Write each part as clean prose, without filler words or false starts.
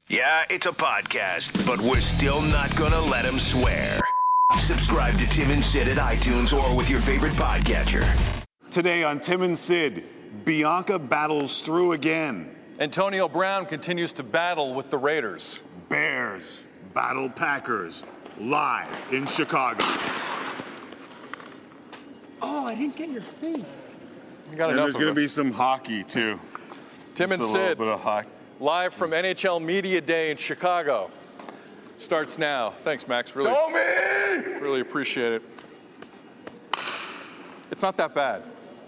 Yeah, it's a podcast, but we're still not going to let him swear. Subscribe to Tim and Sid at iTunes or with your favorite podcatcher. Today on Tim and Sid, Bianca battles through again. Antonio Brown continues to battle with the Raiders. Bears battle Packers live in Chicago. Oh, I didn't get your face. You got And enough there's of going to us. be some hockey, too. Tim and Just a little Sid, bit of hockey. live from NHL Media Day in Chicago. Starts now. Thanks, Max. Really appreciate it. It's not that bad.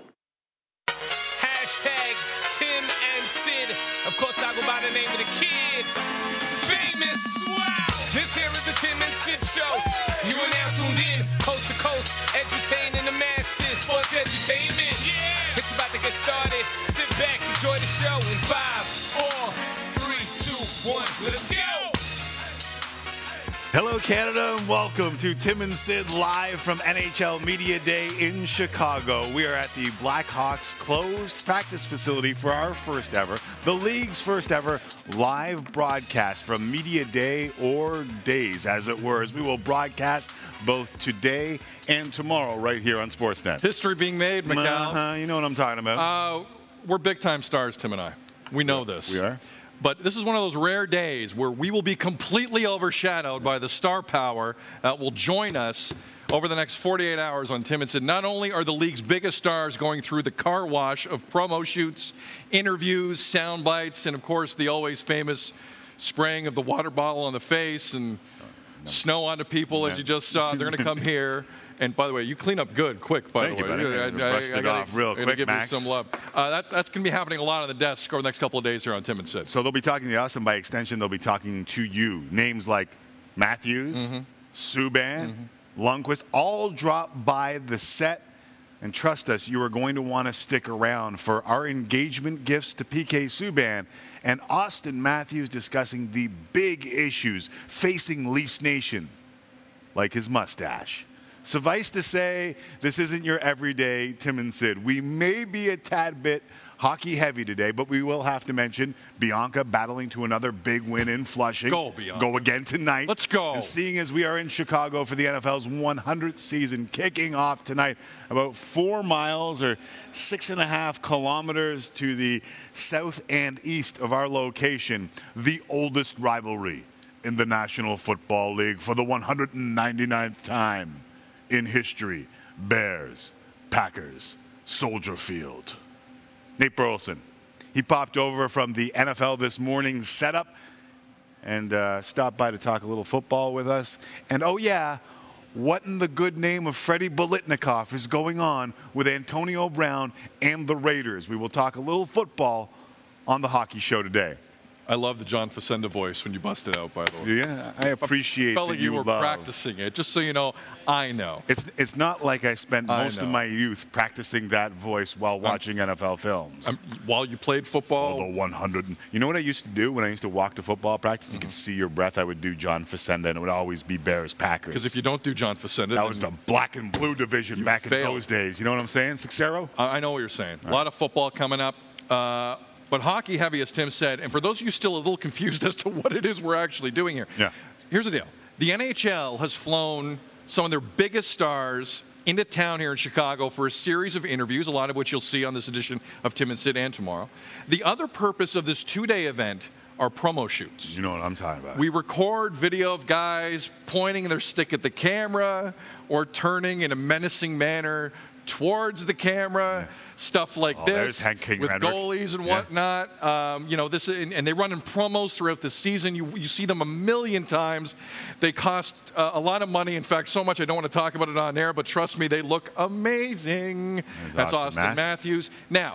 Hashtag Tim and Sid. Of course, I go by the name of the kid. Famous. Wow. This here is the Tim and Sid show. You are now tuned in, coast to coast, edutaining the masses. Sports edutainment. Yeah. It's about to get started. Sit back, enjoy the show in 5, 4, 3, 2, 1. Let's go. Hello, Canada, and welcome to Tim and Sid live from NHL Media Day in Chicago. We are at the Blackhawks closed practice facility for our first ever, the league's first ever live broadcast from Media Day, or days as it were, as we will broadcast both today and tomorrow right here on Sportsnet. History being made, Miguel. You know what I'm talking about. We're big-time stars, Tim and I. We know this. We are. But this is one of those rare days where we will be completely overshadowed by the star power that will join us over the next 48 hours on Tim and Sid. Not only are the league's biggest stars going through the car wash of promo shoots, interviews, sound bites, and, of course, the always famous spraying of the water bottle on the face and snow onto people, as you just saw. They're going to come here. And, by the way, you clean up good, quick, by Thank the you, way. buddy. I got off real quick, give Max. you some love. That's going to be happening a lot on the desk over the next couple of days here on Tim and Sid. So they'll be talking to us, and by extension, they'll be talking to you. Names like Matthews, Subban, Lundqvist, all drop by the set. And trust us, you are going to want to stick around for our engagement gifts to PK Subban and Austin Matthews discussing the big issues facing Leafs Nation, like his mustache. Suffice to say, this isn't your everyday Tim and Sid. We may be a tad bit hockey heavy today, but we will have to mention Bianca battling to another big win in Flushing. Go, Bianca. Go again tonight. Let's go. And seeing as we are in Chicago for the NFL's 100th season, kicking off tonight about 4 miles or 6.5 kilometers to the south and east of our location, the oldest rivalry in the National Football League for the 199th time in history. Bears, Packers, Soldier Field. Nate Burleson, he popped over from the NFL This Morning setup and stopped by to talk a little football with us. And oh yeah, what in the good name of Freddie Bolitnikoff is going on with Antonio Brown and the Raiders? We will talk a little football on the Hockey Show today. I love the John Facenda voice when you bust it out, by the way. Yeah, I appreciate Felt that like you were love. practicing it. Just so you know, I know. It's not like I spent most of know. my youth practicing that voice while watching NFL films. While you played football, The 100. You know what I used to do when I used to walk to football practice? You could see your breath. I would do John Facenda, and it would always be Bears Packers. because if you don't do John Facenda, that was the black and blue division back in failed. those days. You know what I'm saying, Sixero? I know what you're saying. A lot of football coming up. But hockey heavy, as Tim said. And for those of you still a little confused as to what it is we're actually doing here, Yeah. Here's the deal. The NHL has flown some of their biggest stars into town here in Chicago for a series of interviews, a lot of which you'll see on this edition of Tim and Sid and tomorrow. The other purpose of this 2-day event are promo shoots. You know what I'm talking about. We record video of guys pointing their stick at the camera or turning in a menacing manner towards the camera, stuff like there's this Hank King with Reddick. goalies and Yeah. whatnot. This and they run in promos throughout the season. You see them a million times. They cost a lot of money. In fact, so much I don't want to talk about it on air. But trust me, they look amazing. That's Austin Matthews. Now,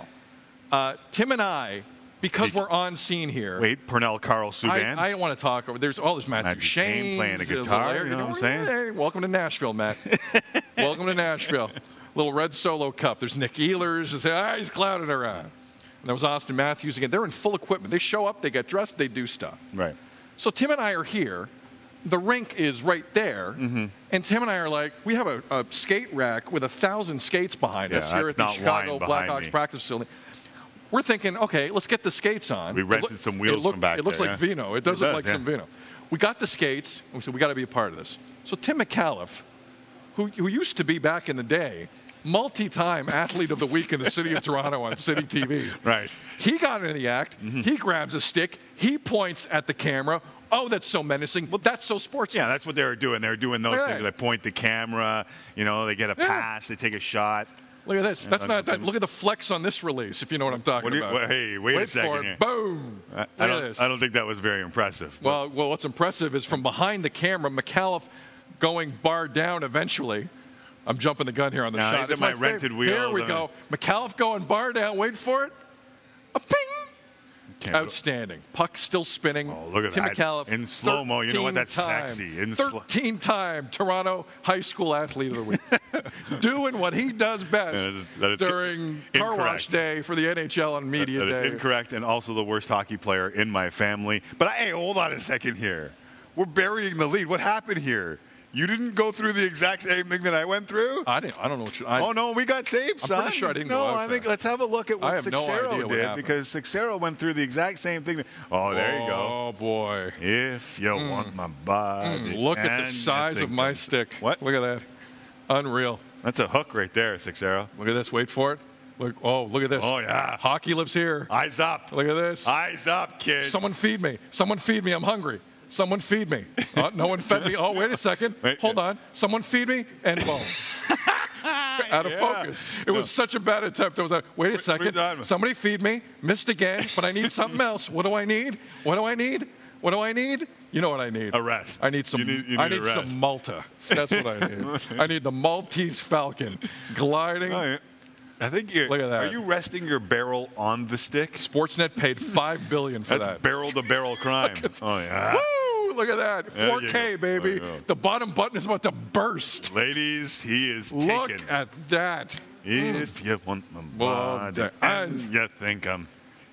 Tim and I, because we're on scene here. Wait, Pernell Carl Subban? I don't want to talk over. There's Matthew Shane playing a guitar. You know what I'm saying? Hey, welcome to Nashville, Matt. Welcome to Nashville. Little red solo cup. There's Nick Ehlers. He's clouded around. And there was Austin Matthews again. They're in full equipment. They show up, they get dressed, they do stuff. Right. So Tim and I are here. The rink is right there. And Tim and I are like, we have a skate rack with 1,000 skates behind us here that's at the not Chicago wine behind Blackhawks me. practice facility. we're thinking, okay, let's get the skates on. We rented some wheels from back there. It looks like vino. It does look like some vino. We got the skates, and we said, we got to be a part of this. So Tim McAuliffe, who used to be back in the day, multi-time athlete of the week in the city of Toronto on City TV. Right. He got into the act. Mm-hmm. He grabs a stick. He points at the camera. Oh, that's so menacing. Well, that's so sportsy. Yeah, that's what they were doing. They were doing those things. They point the camera. They get a pass. They take a shot. Look at this. That's not that. Look at the flex on this release, if you know what I'm talking about. Hey, wait a second here. Boom. I don't think that was very impressive. Well, what's impressive is from behind the camera, McAuliffe going bar down eventually. I'm jumping the gun here on the shot. These are my rented wheels. Here we go. McAuliffe going bar down. Wait for it. A ping. Outstanding. Puck still spinning. Oh, look at Tim that. McAuliffe. In slow-mo. You know what? That's sexy. 13-time Toronto High School Athlete of the Week. Doing what he does best during car wash day for the NHL on media day. That is incorrect, and also the worst hockey player in my family. But, hey, hold on a second here. We're burying the lead. What happened here? You didn't go through the exact same thing that I went through? I don't know what oh, no, we got saved, son. I'm pretty sure I didn't go out I think let's have a look at what Sixero did, because Sixero went through the exact same thing. There you go. Oh, boy. If you want my body. Look at the size of my stick. What? Look at that. Unreal. That's a hook right there, Sixero. Look at this. Wait for it. Look at this. Oh, yeah. Hockey lives here. Eyes up. Look at this. Eyes up, kids. Someone feed me. Someone feed me. I'm hungry. Someone feed me. No one fed me. Oh, wait a second. Hold on. Someone feed me. And boom. Out of focus. It was such a bad attempt. It was wait a second. Somebody feed me. Missed again. But I need something else. What do I need? What do I need? What do I need? You know what I need? A rest. I need some. I need some Malta. That's what I need. I need the Maltese Falcon gliding. Oh, yeah. I think look at that. Are you resting your barrel on the stick? Sportsnet paid $5 billion for that. That's barrel-to-barrel crime. Oh, yeah. Woo! Look at that. 4K, baby. The bottom button is about to burst. Ladies, he is taken. Look at that. If you want my body and you think I'm...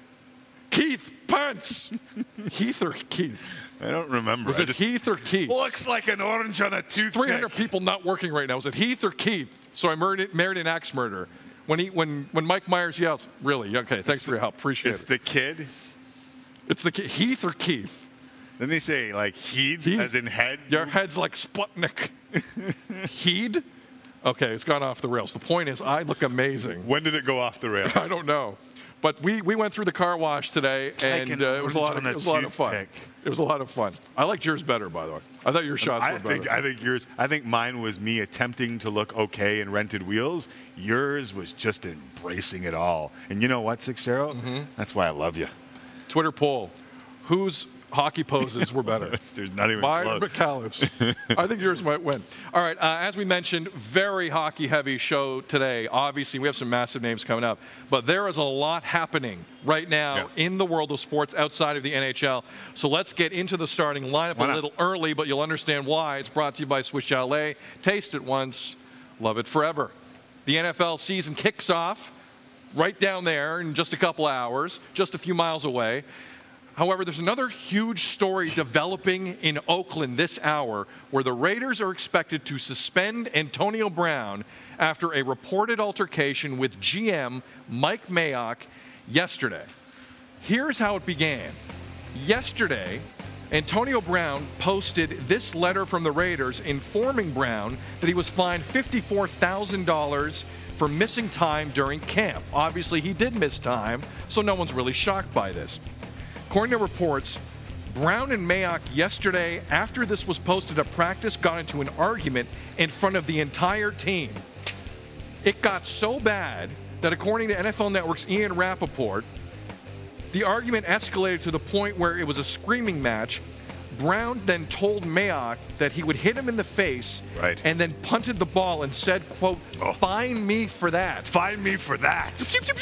Keith Pence. Heath or Keith? I don't remember. Was it Heath or Keith? Looks like an orange on a toothpick. 300 people not working right now. Was it Heath or Keith? So I married an axe murderer. When Mike Myers yells, really? Okay, thanks for your help. Appreciate it. It's the kid? It's the kid. Heath or Keith? Didn't they say, like, Heed, as in head? Your head's like Sputnik. Heed? Okay, it's gone off the rails. The point is, I look amazing. When did it go off the rails? I don't know. But we went through the car wash today, and it was a lot of fun. It was a lot of fun. I liked yours better, by the way. I thought your shots were better. I think mine was me attempting to look okay in rented wheels. Yours was just embracing it all. And you know what, Sixero? Mm-hmm. That's why I love you. Twitter poll: whose hockey poses were better? There's not even mine or McAuliffe's. I think yours might win. All right, as we mentioned, very hockey-heavy show today. Obviously, we have some massive names coming up, but there is a lot happening right now in the world of sports outside of the NHL. So let's get into the starting lineup a little early, but you'll understand why. It's brought to you by Swiss Chalet. Taste it once, love it forever. The NFL season kicks off right down there in just a couple hours, just a few miles away. However, there's another huge story developing in Oakland this hour where the Raiders are expected to suspend Antonio Brown after a reported altercation with GM Mike Mayock yesterday. Here's how it began. Yesterday, Antonio Brown posted this letter from the Raiders informing Brown that he was fined $54,000 for missing time during camp. Obviously, he did miss time, so no one's really shocked by this. According to reports, Brown and Mayock yesterday, after this was posted at practice, got into an argument in front of the entire team. It got so bad that according to NFL Network's Ian Rappaport, the argument escalated to the point where it was a screaming match. Brown then told Mayock that he would hit him in the face and then punted the ball and said, quote, "Fine me for that." Fine me for that.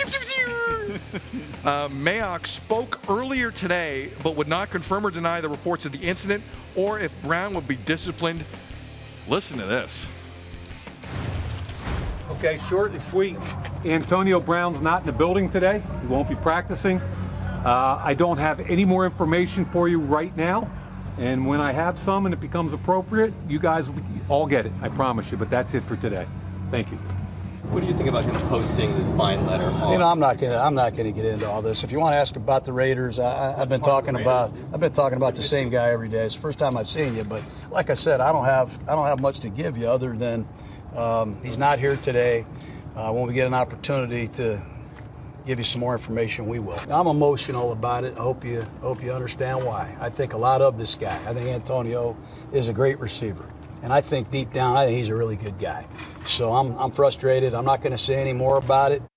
Mayock spoke earlier today but would not confirm or deny the reports of the incident or if Brown would be disciplined. Listen to this. Okay, short and sweet. Antonio Brown's not in the building today. He won't be practicing. I don't have any more information for you right now. And when I have some and it becomes appropriate, you guys will all get it. I promise you. But that's it for today. Thank you. What do you think about him posting the fine letter? I'm not gonna get into all this. If you want to ask about the Raiders, I've been talking about the same guy every day. It's the first time I've seen you, but like I said, I don't have much to give you other than he's not here today. When we get an opportunity to give you some more information, we will. I'm emotional about it. I hope you understand why. I think a lot of this guy. I think Antonio is a great receiver. And I think deep down, I think he's a really good guy. So I'm frustrated. I'm not going to say any more about it.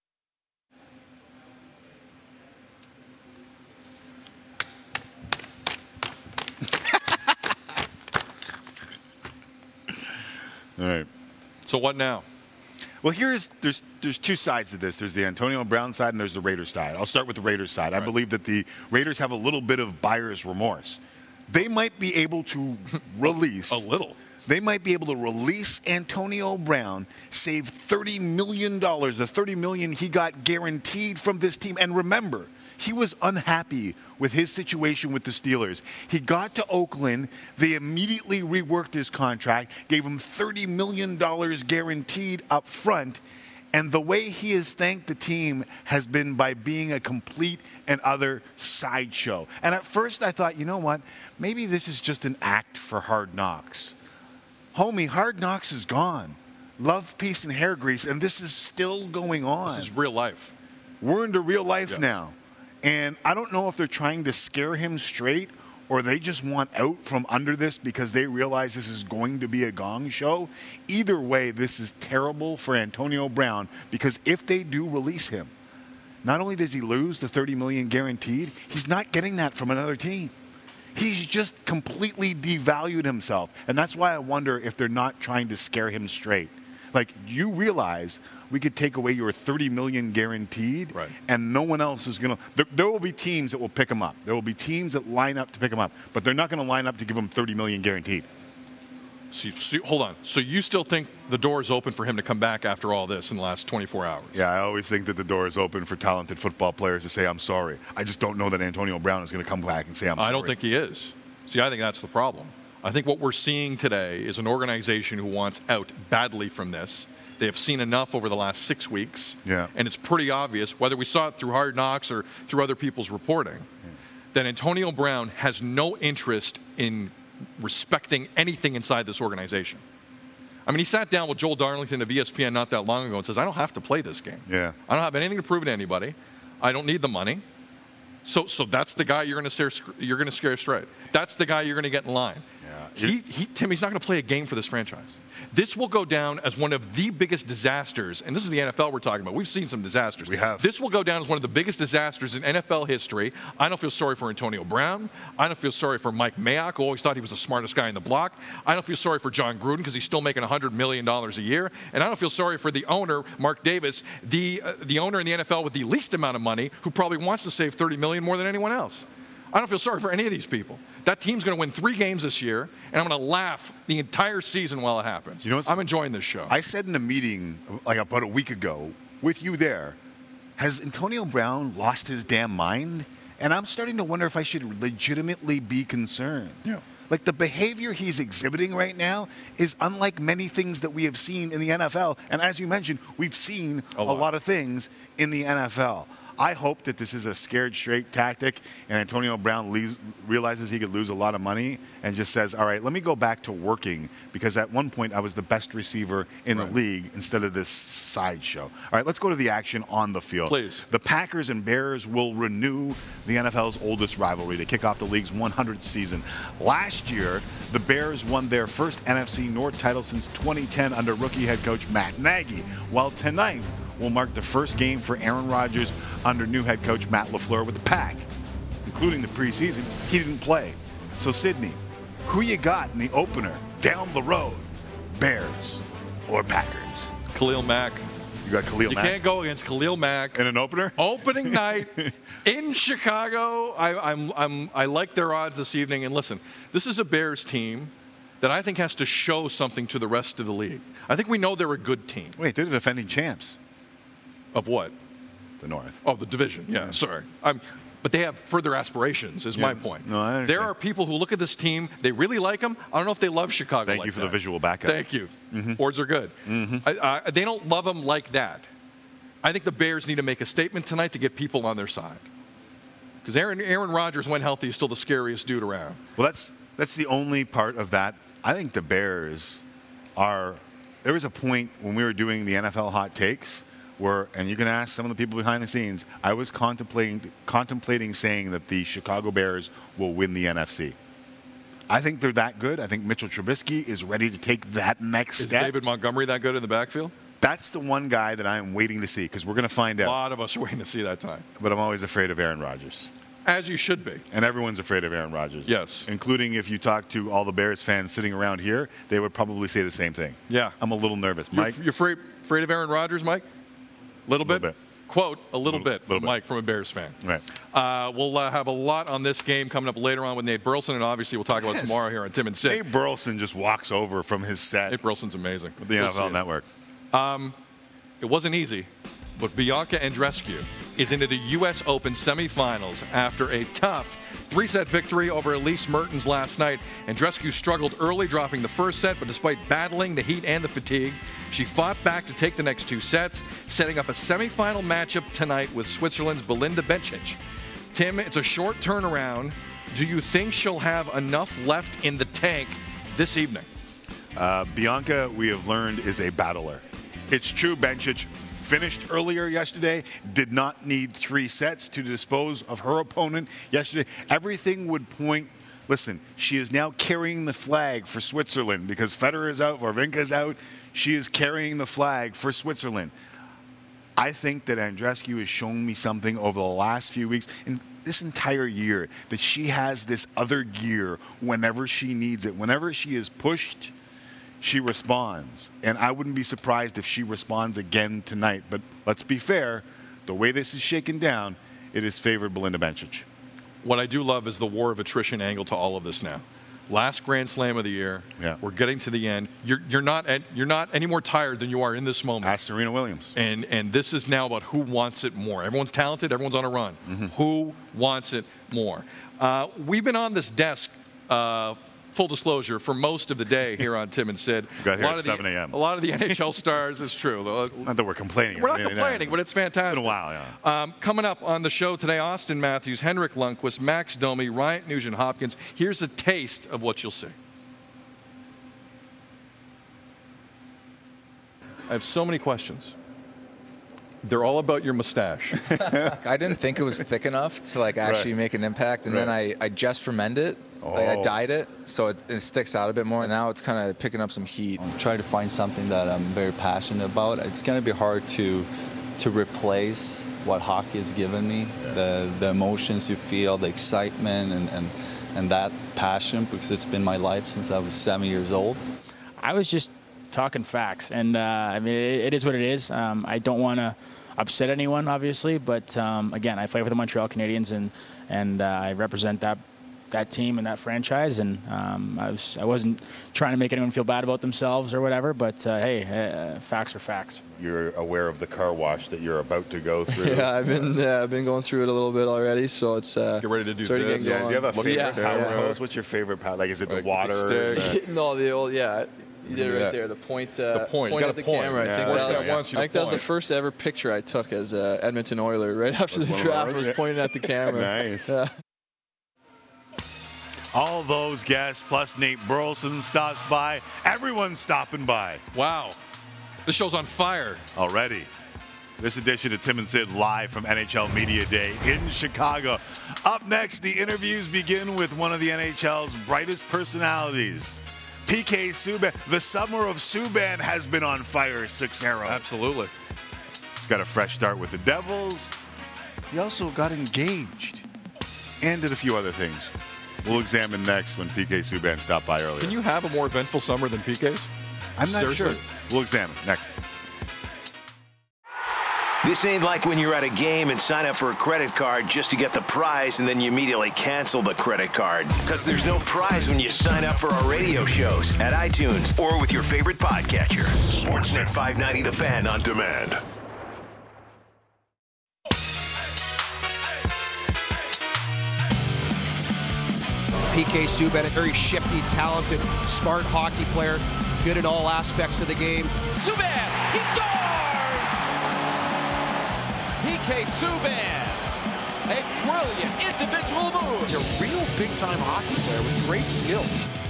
All right. So what now? Well, there's two sides to this. There's the Antonio Brown side and there's the Raiders side. I'll start with the Raiders side. I believe that the Raiders have a little bit of buyer's remorse. They might be able to release a little. They might be able to release Antonio Brown, save $30 million, the $30 million he got guaranteed from this team. And remember, he was unhappy with his situation with the Steelers. He got to Oakland. They immediately reworked his contract, gave him $30 million guaranteed up front. And the way he has thanked the team has been by being a complete and utter sideshow. And at first I thought, you know what? Maybe this is just an act for Hard Knocks. Homie, Hard Knocks is gone. Love, peace, and hair grease, and this is still going on. This is real life. We're into real life now. And I don't know if they're trying to scare him straight or they just want out from under this because they realize this is going to be a gong show. Either way, this is terrible for Antonio Brown because if they do release him, not only does he lose the $30 million guaranteed, he's not getting that from another team. He's just completely devalued himself. And that's why I wonder if they're not trying to scare him straight. Like, you realize we could take away your $30 million guaranteed, and no one else is going to. There will be teams that will pick him up. There will be teams that line up to pick him up, but they're not going to line up to give him $30 million guaranteed. So, hold on. So you still think the door is open for him to come back after all this in the last 24 hours? Yeah, I always think that the door is open for talented football players to say, I'm sorry. I just don't know that Antonio Brown is going to come back and say, I'm sorry. I don't think he is. See, I think that's the problem. I think what we're seeing today is an organization who wants out badly from this. They have seen enough over the last 6 weeks. Yeah. And it's pretty obvious, whether we saw it through Hard Knocks or through other people's reporting, that Antonio Brown has no interest in respecting anything inside this organization. I mean, he sat down with Joel Darlington of ESPN not that long ago and says, I don't have to play this game. Yeah. I don't have anything to prove to anybody. I don't need the money. So that's the guy you're going to scare straight. That's the guy you're going to get in line. Yeah. Tim, he's not going to play a game for this franchise. This will go down as one of the biggest disasters, and this is the NFL we're talking about. We've seen some disasters. We have. This will go down as one of the biggest disasters in NFL history. I don't feel sorry for Antonio Brown. I don't feel sorry for Mike Mayock, who always thought he was the smartest guy in the block. I don't feel sorry for John Gruden because he's still making $100 million a year. And I don't feel sorry for the owner, Mark Davis, the owner in the NFL with the least amount of money, who probably wants to save $30 million more than anyone else. I don't feel sorry for any of these people. That team's going to win 3 games this year, and I'm going to laugh the entire season while it happens. You know, I'm enjoying this show. I said in a meeting like about a week ago with you there, has Antonio Brown lost his damn mind? And I'm starting to wonder if I should legitimately be concerned. Yeah. Like, the behavior he's exhibiting right now is unlike many things that we have seen in the NFL. And as you mentioned, we've seen a lot of things in the NFL. I hope that this is a scared straight tactic and Antonio Brown realizes he could lose a lot of money and just says, all right, let me go back to working because at one point I was the best receiver in the league instead of this sideshow. All right, let's go to the action on the field. Please. The Packers and Bears will renew the NFL's oldest rivalry to kick off the league's 100th season. Last year, the Bears won their first NFC North title since 2010 under rookie head coach Matt Nagy, while tonight will mark the first game for Aaron Rodgers under new head coach Matt LaFleur with the Pack. Including the preseason, he didn't play. So, Sydney, who you got in the opener down the road? Bears or Packers? Khalil Mack. You got Khalil Mack? You can't go against Khalil Mack. In an opener? Opening night in Chicago. I like their odds this evening. And listen, this is a Bears team that I think has to show something to the rest of the league. I think we know they're a good team. Wait, they're the defending champs. Of what? The North. Oh, the division. Yeah, sorry. but they have further aspirations, is my point. No, I understand. There are people who look at this team, they really like them. I don't know if they love Chicago Thank like you for that. the visual backup. Thank you. Boards are good. They don't love them like that. I think the Bears need to make a statement tonight to get people on their side. Because Aaron Rodgers, when healthy, is still the scariest dude around. Well, that's the only part of that. I think the Bears are. There was a point when we were doing the NFL hot takes where, and you can ask some of the people behind the scenes, I was contemplating saying that the Chicago Bears will win the NFC. I think they're that good. I think Mitchell Trubisky is ready to take that next step. Is David Montgomery that good in the backfield? That's the one guy that I'm waiting to see because we're going to find out. A lot of us are waiting to see that time. But I'm always afraid of Aaron Rodgers. As you should be. And everyone's afraid of Aaron Rodgers. Yes. Including if you talk to all the Bears fans sitting around here, they would probably say the same thing. Yeah. I'm a little nervous. Mike? You're afraid of Aaron Rodgers, Mike? Little bit? Quote, a little bit from Mike, from a Bears fan. Right. We'll have a lot on this game coming up later on with Nate Burleson, and obviously we'll talk about tomorrow here on Tim and Sid. Nate Burleson just walks over from his set. Nate Burleson's amazing. With the NFL Network. It wasn't easy, but Bianca Andreescu is into the U.S. Open semifinals after a tough 3-set victory over Elise Mertens last night. Andreescu struggled early, dropping the first set, but despite battling the heat and the fatigue, she fought back to take the next 2 sets, setting up a semifinal matchup tonight with Switzerland's Belinda Bencic. Tim, it's a short turnaround. Do you think she'll have enough left in the tank this evening? Bianca, we have learned, is a battler. It's true, Bencic finished earlier yesterday, did not need 3 sets to dispose of her opponent yesterday. Everything would point, listen, she is now carrying the flag for Switzerland because Federer is out, Wawrinka is out. She is carrying the flag for Switzerland. I think that Andreescu has shown me something over the last few weeks and this entire year that she has this other gear whenever she needs it. Whenever she is pushed, she responds. And I wouldn't be surprised if she responds again tonight. But let's be fair, the way this is shaken down, it has favored Belinda Bencic. What I do love is the war of attrition angle to all of this now. Last Grand Slam of the year. Yeah. We're getting to the end. You're not any more tired than you are in this moment. Ask Serena Williams. And this is now about who wants it more. Everyone's talented. Everyone's on a run. Who wants it more? We've been on this desk, full disclosure, for most of the day here on Tim and Sid. Got here at 7 a.m. A lot of the NHL stars, it's true. Not that we're complaining. We're not complaining, but it's fantastic. It's been a while, yeah. Coming up on the show today, Austin Matthews, Henrik Lundqvist, Max Domi, Ryan Nugent-Hopkins. Here's a taste of what you'll see. I have so many questions. They're all about your mustache. I didn't think it was thick enough to actually make an impact, and then I just fermented it. I dyed it, so it sticks out a bit more. And now it's kind of picking up some heat. I'm trying to find something that I'm very passionate about. It's going to be hard to replace what hockey has given me, the emotions you feel, the excitement, and that passion, because it's been my life since I was 7 years old. I was just talking facts, and I mean, it is what it is. I don't want to upset anyone, obviously, but again, I play for the Montreal Canadiens, and I represent that team and that franchise, and I wasn't trying to make anyone feel bad about themselves or whatever, but hey, facts are facts. You're aware of the car wash that you're about to go through. Yeah, I've been going through it a little bit already, so it's get ready to do this. Do you have a favorite power hose? What's your favorite power? Like, is it the water? No, the old, You did it right there. The point at the camera. I think that was the first ever picture I took as Edmonton Oiler. Right after the draft, I was pointing at the camera. Nice. Yeah. All those guests, plus Nate Burleson stops by. Everyone's stopping by. Wow. This show's on fire. Already. This edition of Tim and Sid live from NHL Media Day in Chicago. Up next, the interviews begin with one of the NHL's brightest personalities, PK Subban. The summer of Subban has been on fire, 6-0. Absolutely. He's got a fresh start with the Devils. He also got engaged and did a few other things. We'll examine next when PK Subban stopped by earlier. Can you have a more eventful summer than PK's? I'm not sure. We'll examine next. This ain't like when you're at a game and sign up for a credit card just to get the prize and then you immediately cancel the credit card. Because there's no prize when you sign up for our radio shows at iTunes or with your favorite podcatcher. Sportsnet 590 The Fan on demand. PK Subban, a very shifty, talented, smart hockey player, good in all aspects of the game. Subban, he scores! PK Subban, a brilliant individual move. He's a real big-time hockey player with great skills.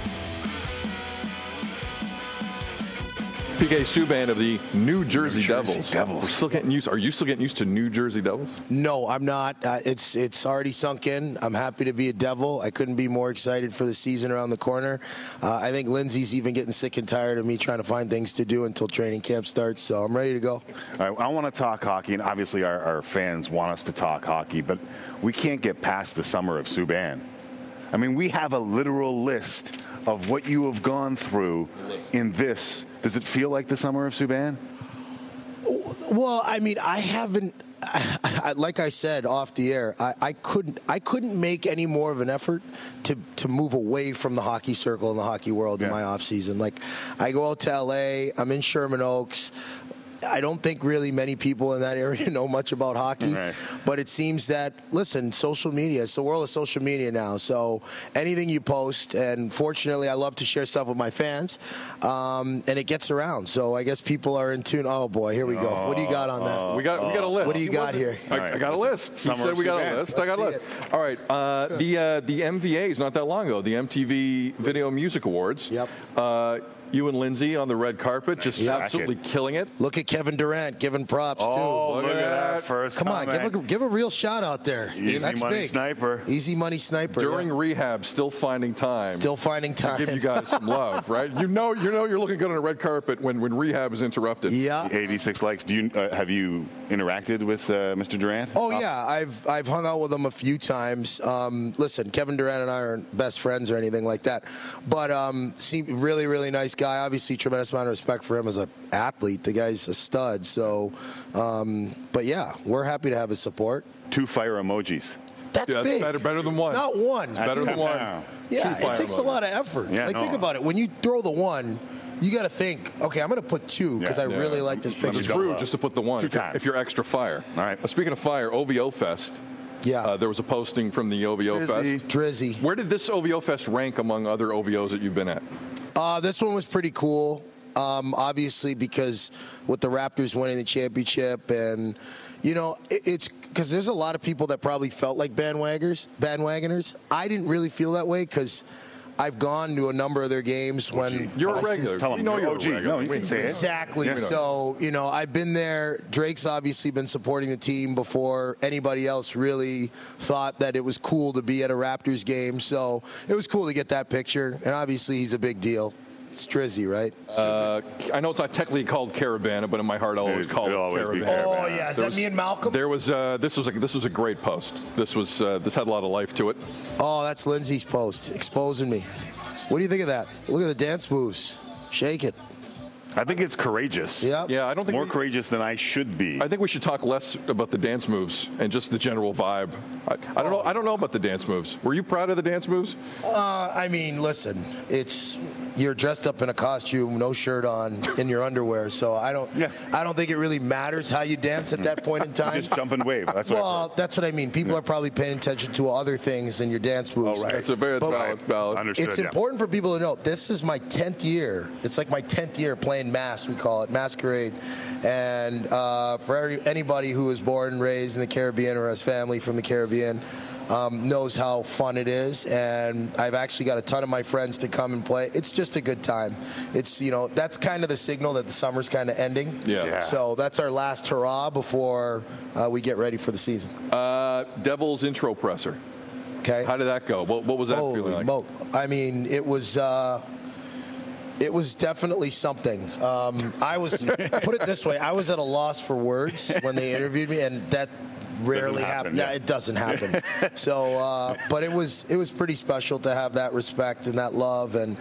PK Subban of the New Jersey Devils. We're still getting used. Are you still getting used to New Jersey Devils? No, I'm not. It's already sunk in. I'm happy to be a Devil. I couldn't be more excited for the season around the corner. I think Lindsay's even getting sick and tired of me trying to find things to do until training camp starts, so I'm ready to go. All right, I want to talk hockey, and obviously our fans want us to talk hockey, but we can't get past the summer of Subban. I mean, we have a literal list of what you have gone through in this. Does it feel like the summer of Subban? Well, I mean, I haven't. Like I said off the air, I couldn't make any more of an effort to move away from the hockey circle and the hockey world in my off season. Like, I go out to LA. I'm in Sherman Oaks. I don't think really many people in that area know much about hockey, but it seems that, listen, social media, it's the world of social media now, so anything you post, and fortunately I love to share stuff with my fans, and it gets around, so I guess people are in tune. Oh boy, here we go. What do you got on that? We got a list. What do you got here? I got a list. You said we got a list. I got a list. All right, the MVAs, not that long ago, the MTV Video Music Awards. Yep. You and Lindsay on the red carpet, just absolutely killing it. Look at Kevin Durant giving props, too. Oh, look at that first Come on, give a real shot out there. Easy That's money big. sniper. Easy money sniper. During rehab, still finding time. To give you guys some love, right? You know you're looking good on a red carpet when rehab is interrupted. Yeah. 86 likes. Do you have you interacted with Mr. Durant? Oh, yeah. I've hung out with him a few times. Listen, Kevin Durant and I aren't best friends or anything like that. But really, really nice guy. Obviously, tremendous amount of respect for him as an athlete. The guy's a stud. So, but yeah, we're happy to have his support. 2 fire emojis. That's big. Better than one. Not one. It's better than one. Yeah, it takes a lot of effort. Yeah, think about it. When you throw the one, you got to think, okay, I'm going to put 2 because I really like this picture. It's true just to put the one 2 times. if you're extra fire. All right. Speaking of fire, OVO Fest. Yeah. There was a posting from the OVO Fest. Drizzy. Where did this OVO Fest rank among other OVOs that you've been at? This one was pretty cool. Obviously, because with the Raptors winning the championship, and it's because there's a lot of people that probably felt like bandwagoners. I didn't really feel that way because I've gone to a number of their games when you're a regular. Tell them you're OG. No, you can say it. Exactly. So I've been there. Drake's obviously been supporting the team before anybody else really thought that it was cool to be at a Raptors game. So it was cool to get that picture, and obviously he's a big deal. It's Drizzy, right? I know it's not technically called Carabana, but in my heart, I always call it Carabana. Oh yeah, is that me and Malcolm? There was this was a great post. This had a lot of life to it. Oh, that's Lindsay's post exposing me. What do you think of that? Look at the dance moves. Shake it. I think it's courageous. Yeah, I don't think more courageous than I should be. I think we should talk less about the dance moves and just the general vibe. I don't know. I don't know about the dance moves. Were you proud of the dance moves? I mean, listen, you're dressed up in a costume, no shirt on, in your underwear. So I don't think it really matters how you dance at that point in time. Just jump and wave. That's what I mean. People are probably paying attention to other things than your dance moves. Oh, right. That's a very valid. Understood. It's important for people to know this is my 10th year. It's like my 10th year playing Mass, we call it, Masquerade. And for anybody who was born and raised in the Caribbean or has family from the Caribbean, knows how fun it is, and I've actually got a ton of my friends to come and play. It's just a good time. It's that's kind of the signal that the summer's kind of ending. Yeah. So that's our last hurrah before we get ready for the season. Devil's intro presser. Okay. How did that go? What was that feeling like? I mean, it was definitely something. I was put it this way: I was at a loss for words when they interviewed me, and that rarely happens. Yeah, it doesn't happen. So, but it was pretty special to have that respect and that love, and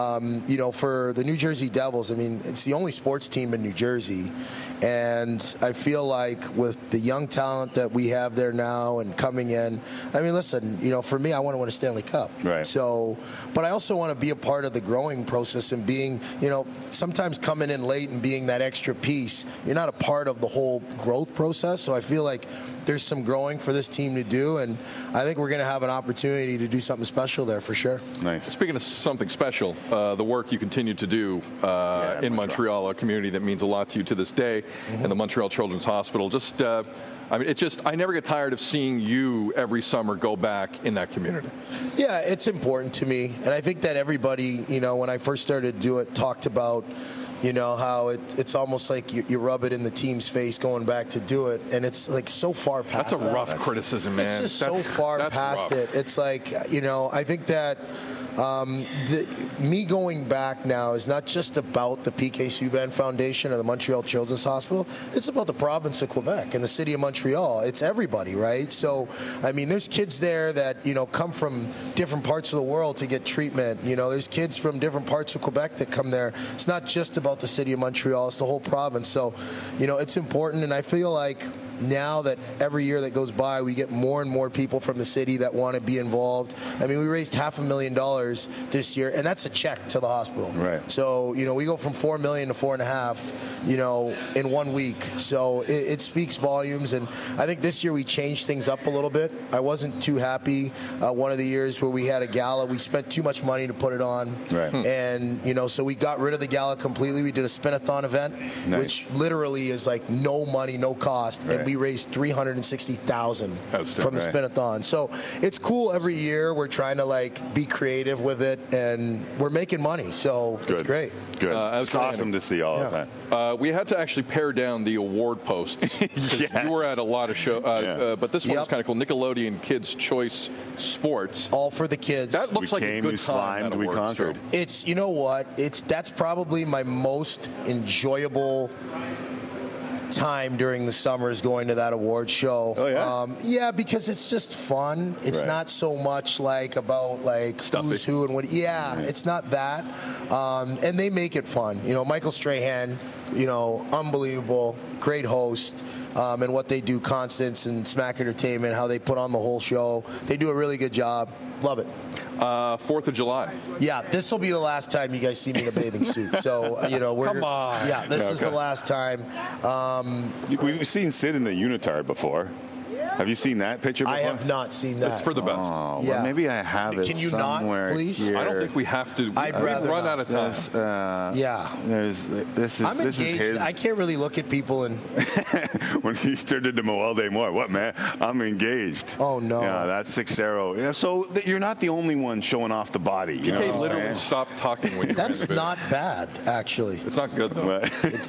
for the New Jersey Devils. I mean, it's the only sports team in New Jersey, and I feel like with the young talent that we have there now and coming in, I mean, listen, for me, I want to win a Stanley Cup. Right. So, but I also want to be a part of the growing process and being, sometimes coming in late and being that extra piece. You're not a part of the whole growth process. So I feel like there's some growing for this team to do, and I think we're going to have an opportunity to do something special there for sure. Nice. Speaking of something special, the work you continue to do in Montreal, a community that means a lot to you to this day, and the Montreal Children's Hospital. I never get tired of seeing you every summer go back in that community. Yeah, it's important to me, and I think that everybody, when I first started to do it, talked about, how it's almost like you rub it in the team's face going back to do it, and it's like so far past That's a rough criticism, man. It's just so far past it. It's like, I think that me going back now is not just about the PK Subban Foundation or the Montreal Children's Hospital. It's about the province of Quebec and the city of Montreal. It's everybody, right? So, there's kids there that, come from different parts of the world to get treatment. There's kids from different parts of Quebec that come there. It's not just about the city of Montreal. It's the whole province. So, it's important, and I feel like now that every year that goes by, we get more and more people from the city that want to be involved. We raised $500,000 this year, and that's a check to the hospital. Right. So, we go from $4 million to $4.5 million, in 1 week. So it speaks volumes, and I think this year we changed things up a little bit. I wasn't too happy one of the years where we had a gala. We spent too much money to put it on. Right. And, so we got rid of the gala completely. We did a spin-a-thon event, which literally is like no money, no cost. Right. And we raised $360,000 from the spin-a-thon. So it's cool every year. We're trying to be creative with it, and we're making money. So it's great. Good. It's awesome to see all the time. We had to actually pare down the award posts. You were at a lot of shows, but this one was kind of cool. Nickelodeon Kids Choice Sports. All for the kids. That looks like a good we slimed, we conquered. It's, that's probably my most enjoyable time during the summer is going to that award show. Oh, yeah? Because it's just fun. It's not so much about who's who and what. It's not that. And they make it fun. Michael Strahan, unbelievable, great host, and what they do, Constance and Smack Entertainment, how they put on the whole show. They do a really good job. Love it. 4th of July. Yeah, this will be the last time you guys see me in a bathing suit. So, we're... Come on. Yeah, this is the last time. We've seen Sid in the unitard before. Have you seen that picture before? I have not seen that. It's for the best. Oh, well, maybe I have it. Can you somewhere not, please? Here. I don't think we have to. I'd rather run not. out of time. This is his. I can't really look at people and. When he turned into Moelde Moore, what, man? I'm engaged. Oh no. Yeah, that's 6-0. Yeah, so you're not the only one showing off the body. PK literally stopped talking when you. That's not bad, actually. It's not good though.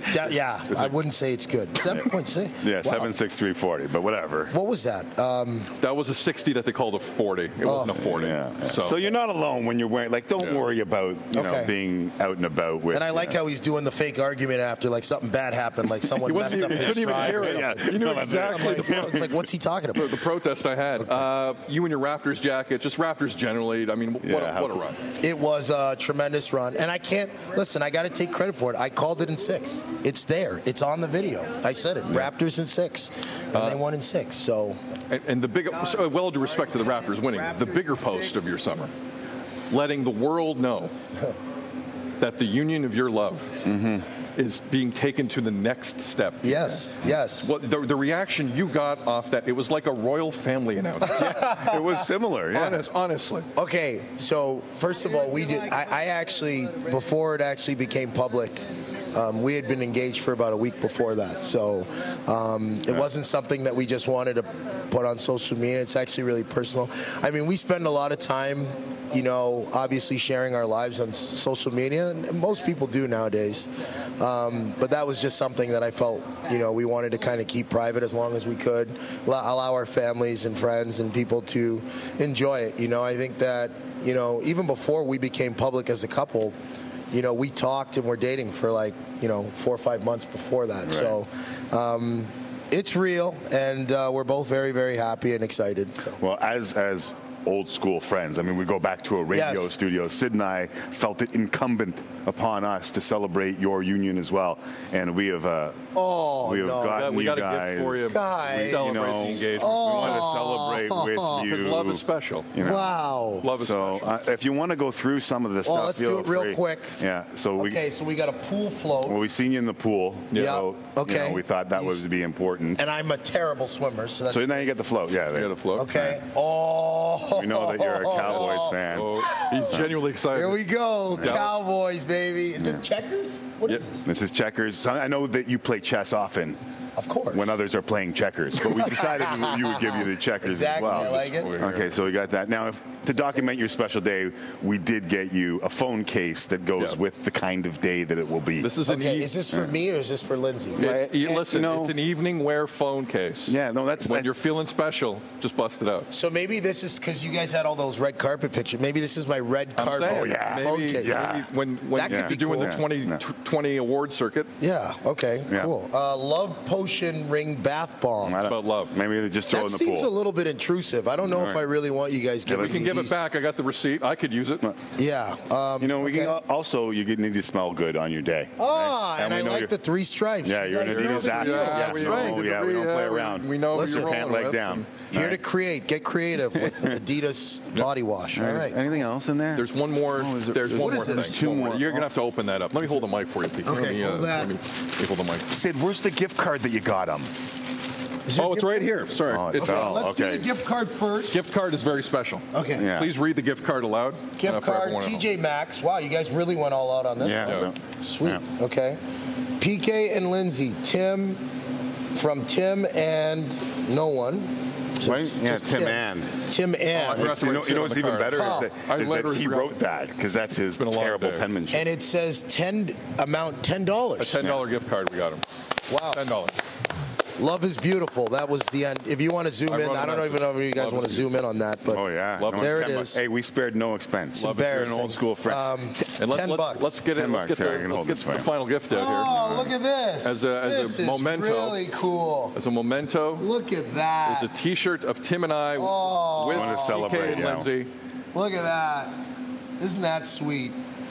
I wouldn't say it's good. 7.6. Yeah, 7.6 340, but whatever. What was that? That was a 60 that they called a 40. It wasn't a 40. Yeah. So you're not alone when you're wearing. Don't worry about being out and about with. And I like how he's doing the fake argument after something bad happened, like someone messed up his stride. You knew exactly. It's like, what's he talking about? The protest I had. You and your Raptors jacket, just Raptors generally. What a run. It was a tremendous run, and I can't listen. I got to take credit for it. I called it in 6. It's there. It's on the video. I said it. Raptors in 6, and they won in 6. So. And the big, well, due respect to the Raptors winning, the bigger post of your summer, letting the world know that the union of your love is being taken to the next step. Yes. Well, the reaction you got off that, it was like a royal family announcement. It was similar, honestly. Okay, so first of all, we did. I actually, before it actually became public, we had been engaged for about a week before that. So it wasn't something that we just wanted to put on social media. It's actually really personal. We spend a lot of time, obviously sharing our lives on social media, and most people do nowadays. But that was just something that I felt, we wanted to kind of keep private as long as we could, allow our families and friends and people to enjoy it. I think that, even before we became public as a couple, we talked and were dating for 4 or 5 months before that. Right. So it's real, and we're both very, very happy and excited. So. Well, as old school friends. I mean, we go back to a radio studio. Sid and I felt it incumbent upon us to celebrate your union as well, and we have gotten we got you a gift for you. guys. Celebrate the engagement. We want to celebrate with you because love is special. Wow. Love is special. If you want to go through some of this stuff, let's do it real quick. Yeah. So we got a pool float. Well, we seen you in the pool. Yeah. So, okay. We thought that would be important. And I'm a terrible swimmer, so that's. So now you get the float. Yeah. You get the float. Okay. We know that you're a Cowboys fan. He's genuinely excited. Here we go, Yeah. Cowboys, baby. Is this checkers? What is this? This is checkers. So I know that you play chess often. Of course. When others are playing checkers. But we decided you would give you the checkers as well. I like it. Okay, so we got that. Now, to document your special day, we did get you a phone case that goes with the kind of day that it will be. This is is this for me or is this for Lindsay? Listen, it's an evening wear phone case. Yeah, no, that's when you're feeling special, just bust it out. So maybe this is because you guys had all those red carpet pictures. Maybe this is my red carpet phone case. Maybe when you're doing the 2020 award circuit. Yeah, okay, cool. Love Potion Ring Bath Bomb. It's about love. Maybe they just throw it in the pool. That seems a little bit intrusive. I don't know if I really want you guys giving me We can give it back. I got the receipt. I could use it. Yeah. We can also, you need to smell good on your day. And I like the 3 stripes. Yeah, you're an Adidas athlete. That's right. We don't play around. We know Listen, you're pant leg down. Here to get creative with Adidas body wash. All right. Anything else in there? There's one more. There's one more thing. There's 2 more. You're going to have to open that up. Let me hold the mic for you, Pete. Okay, let me hold the mic. Sid, where's the gift card that you got him? It's right here. Sorry. Let's do the gift card first. Gift card is very special. Okay. Yeah. Please read the gift card aloud. Gift card, TJ Maxx. Wow, you guys really went all out on this one. Sweet. Yeah. Okay. PK and Lindsay. Tim and no one. Tim and. You know what's even better is that he wrote that because that's his terrible penmanship. And it says $10. A $10 gift card we got him. Wow. $10. Love is beautiful. That was the end. If you want to zoom in, I don't even know if you guys want to zoom in on that, but there it is. Hey, we spared no expense. You're an old school friend. $10. Let's get it. Let's get the final gift out here. Oh, look at this! As a memento, really cool. As a memento, look at that. There's a T-shirt of Tim and I with PK and Lindsay. Look at that! Isn't that sweet?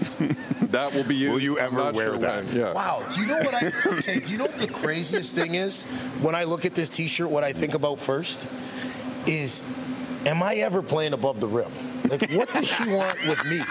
That will be used. Will you ever wear that? Yeah. Wow. Do you know what do you know what the craziest thing is? When I look at this T-shirt, what I think about first is, am I ever playing above the rim? Like, what does she want with me?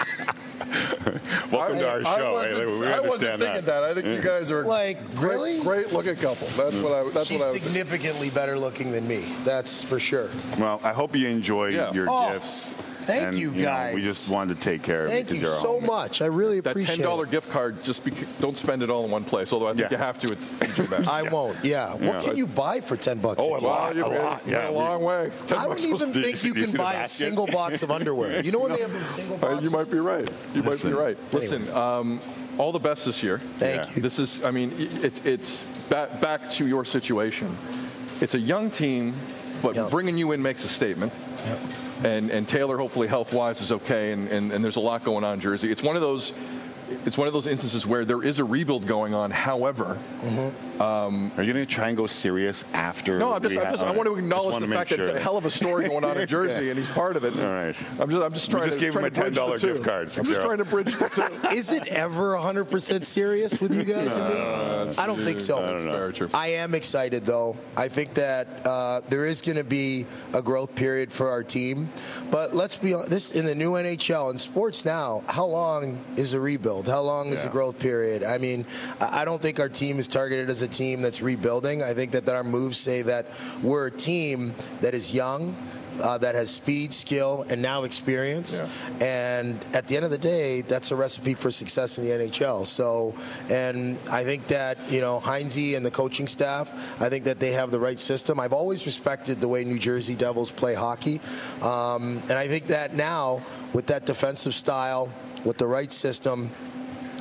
Welcome to our show. I wasn't thinking that. I think you guys are great looking couple. That's what I. That's She's what I was significantly better looking than me. That's for sure. Well, I hope you enjoy your gifts. Thank you, guys. We just wanted to take care of you. Thank you so much. I really appreciate it. That $10 gift card, don't spend it all in one place, although I think you have to at your best. I won't, What can you buy for $10? Oh, a lot. A long way. I don't even think you can buy a single box of underwear. You know when they have the single boxes? You might be right. Listen, all the best this year. Thank you. This is, it's back to your situation. It's a young team, but bringing you in makes a statement. Yep. And Taylor, hopefully health-wise, is okay, and there's a lot going on in Jersey. It's one of those instances where there is a rebuild going on. However, are you going to try and go serious after? No, I want to acknowledge the fact that it's a hell of a story going on in Jersey, and he's part of it. All right. I'm just trying to give him a $10 gift card. I'm just trying to bridge the two. Is it ever 100% serious with you guys? I don't think so. That's very true. I am excited, though. I think that there is going to be a growth period for our team. But let's be honest, this in the new NHL and sports now, how long is a rebuild? How long is the growth period? I mean, I don't think our team is targeted as a team that's rebuilding. I think that our moves say that we're a team that is young, that has speed, skill, and now experience. Yeah. And at the end of the day, that's a recipe for success in the NHL. So, and I think that, Heinze and the coaching staff, I think that they have the right system. I've always respected the way New Jersey Devils play hockey. And I think that now, with that defensive style, with the right system,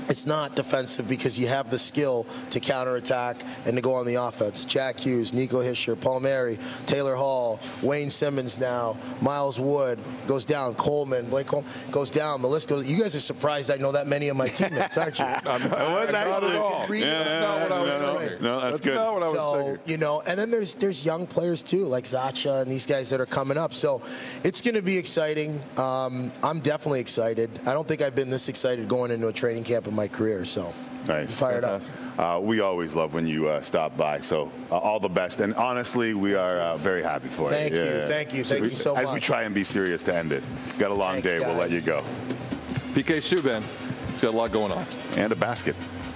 it's not defensive because you have the skill to counterattack and to go on the offense. Jack Hughes, Nico Hischier, Palmieri, Taylor Hall, Wayne Simmons now, Miles Wood goes down, Coleman, Blake Coleman goes down. The list goes. You guys are surprised I know that many of my teammates, aren't you? Not at all. That's not what I was thinking. No, that's good. Not what I was thinking. You know, and then there's young players too, like Zacha and these guys that are coming up. So it's going to be exciting. I'm definitely excited. I don't think I've been this excited going into a training camp in my career. So nice. Fired up. We always love when you stop by. So all the best. And honestly, we are very happy for you. Thank you so much. As we try and be serious to end it. Got a long day. Guys. We'll let you go. PK Subban. He's got a lot going on. And a basket.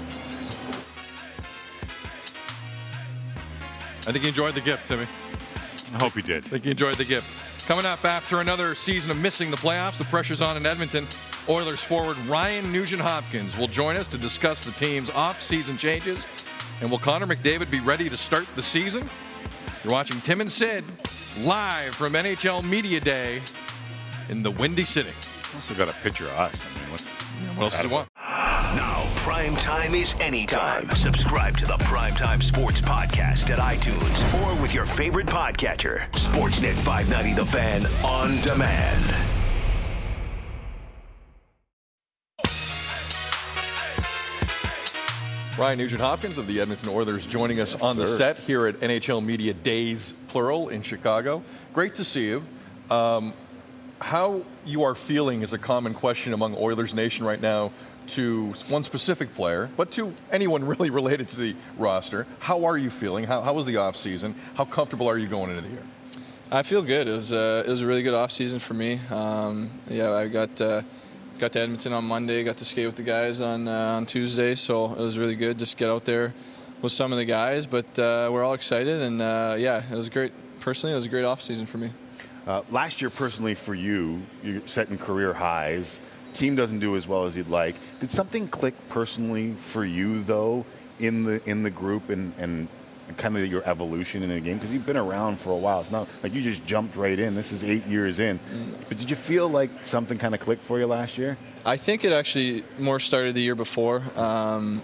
I think you enjoyed the gift, Timmy. I hope you did. I think you enjoyed the gift. Coming up after another season of missing the playoffs, the pressure's on in Edmonton. Oilers forward Ryan Nugent-Hopkins will join us to discuss the team's off-season changes. And will Connor McDavid be ready to start the season? You're watching Tim and Sid live from NHL Media Day in the Windy City. Also got a picture of us. I mean, what else do you want? Now, prime time is anytime. Subscribe to the Primetime Sports Podcast at iTunes or with your favorite podcatcher. Sportsnet 590 The Fan on demand. Ryan Nugent-Hopkins of the Edmonton Oilers joining us on the set here at NHL Media Days, plural, in Chicago. Great to see you. How you are feeling is a common question among Oilers Nation right now to one specific player, but to anyone really related to the roster. How are you feeling? How was the offseason? How comfortable are you going into the year? I feel good. It was a really good offseason for me. I got to Edmonton on Monday, got to skate with the guys on Tuesday, so it was really good just get out there with some of the guys. But we're all excited, and it was great. Personally, it was a great offseason for me. Last year, personally, for you, you're setting career highs. Team doesn't do as well as you'd like. Did something click personally for you, though, in the group and kind of your evolution in the game? Because you've been around for a while. It's not like you just jumped right in. This is 8 years in. But did you feel like something kind of clicked for you last year? I think it actually more started the year before. On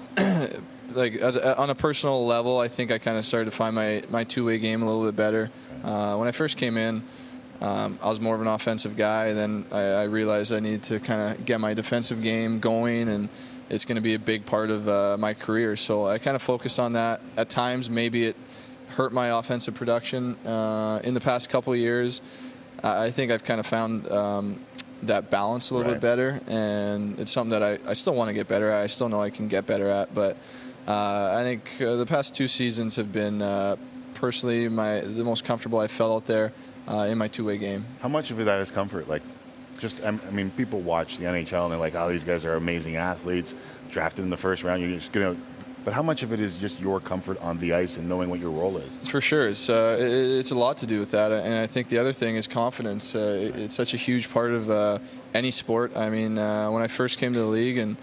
a personal level, I think I kind of started to find my two-way game a little bit better. When I first came in, I was more of an offensive guy. Then I realized I needed to kind of get my defensive game going, and it's going to be a big part of my career. So I kind of focused on that. At times, maybe it hurt my offensive production in the past couple of years. I think I've kind of found that balance a little bit better, and it's something that I still want to get better at. I still know I can get better at, but I think the past 2 seasons have been personally the most comfortable I felt out there in my two-way game. How much of that is comfort? Like, people watch the NHL and they're like, oh, these guys are amazing athletes, drafted in the first round. You're just going to. But how much of it is just your comfort on the ice and knowing what your role is? For sure. It's a lot to do with that. And I think the other thing is confidence. It's such a huge part of any sport. I mean, when I first came to the league, and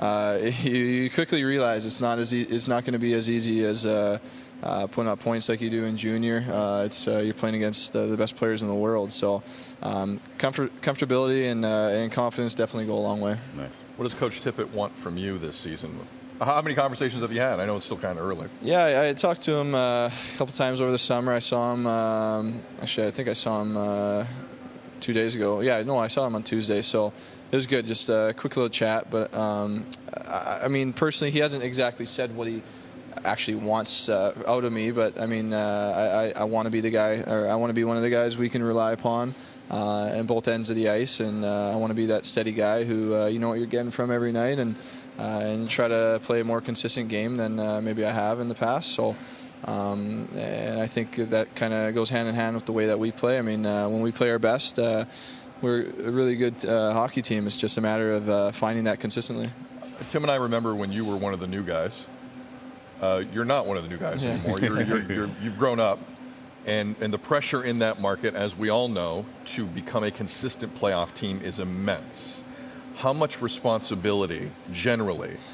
you quickly realize it's not going to be as easy as putting up points like you do in junior. You're playing against the best players in the world. So comfortability and confidence definitely go a long way. Nice. What does Coach Tippett want from you this season? How many conversations have you had? I know it's still kind of early. Yeah, I talked to him a couple times over the summer. I saw him, I think I saw him 2 days ago. Yeah, no, I saw him on Tuesday, so it was good. Just a quick little chat. But, I mean, personally, he hasn't exactly said what he actually wants out of me. But, I mean, I want to be the guy, or I want to be one of the guys we can rely upon on both ends of the ice. And I want to be that steady guy who you know what you're getting from every night, and try to play a more consistent game than maybe I have in the past. So, and I think that kind of goes hand in hand with the way that we play. I mean, when we play our best, we're a really good hockey team. It's just a matter of finding that consistently. Tim and I remember when you were one of the new guys. You're not one of the new guys anymore. You've grown up. And the pressure in that market, as we all know, to become a consistent playoff team is immense. How much responsibility, generally,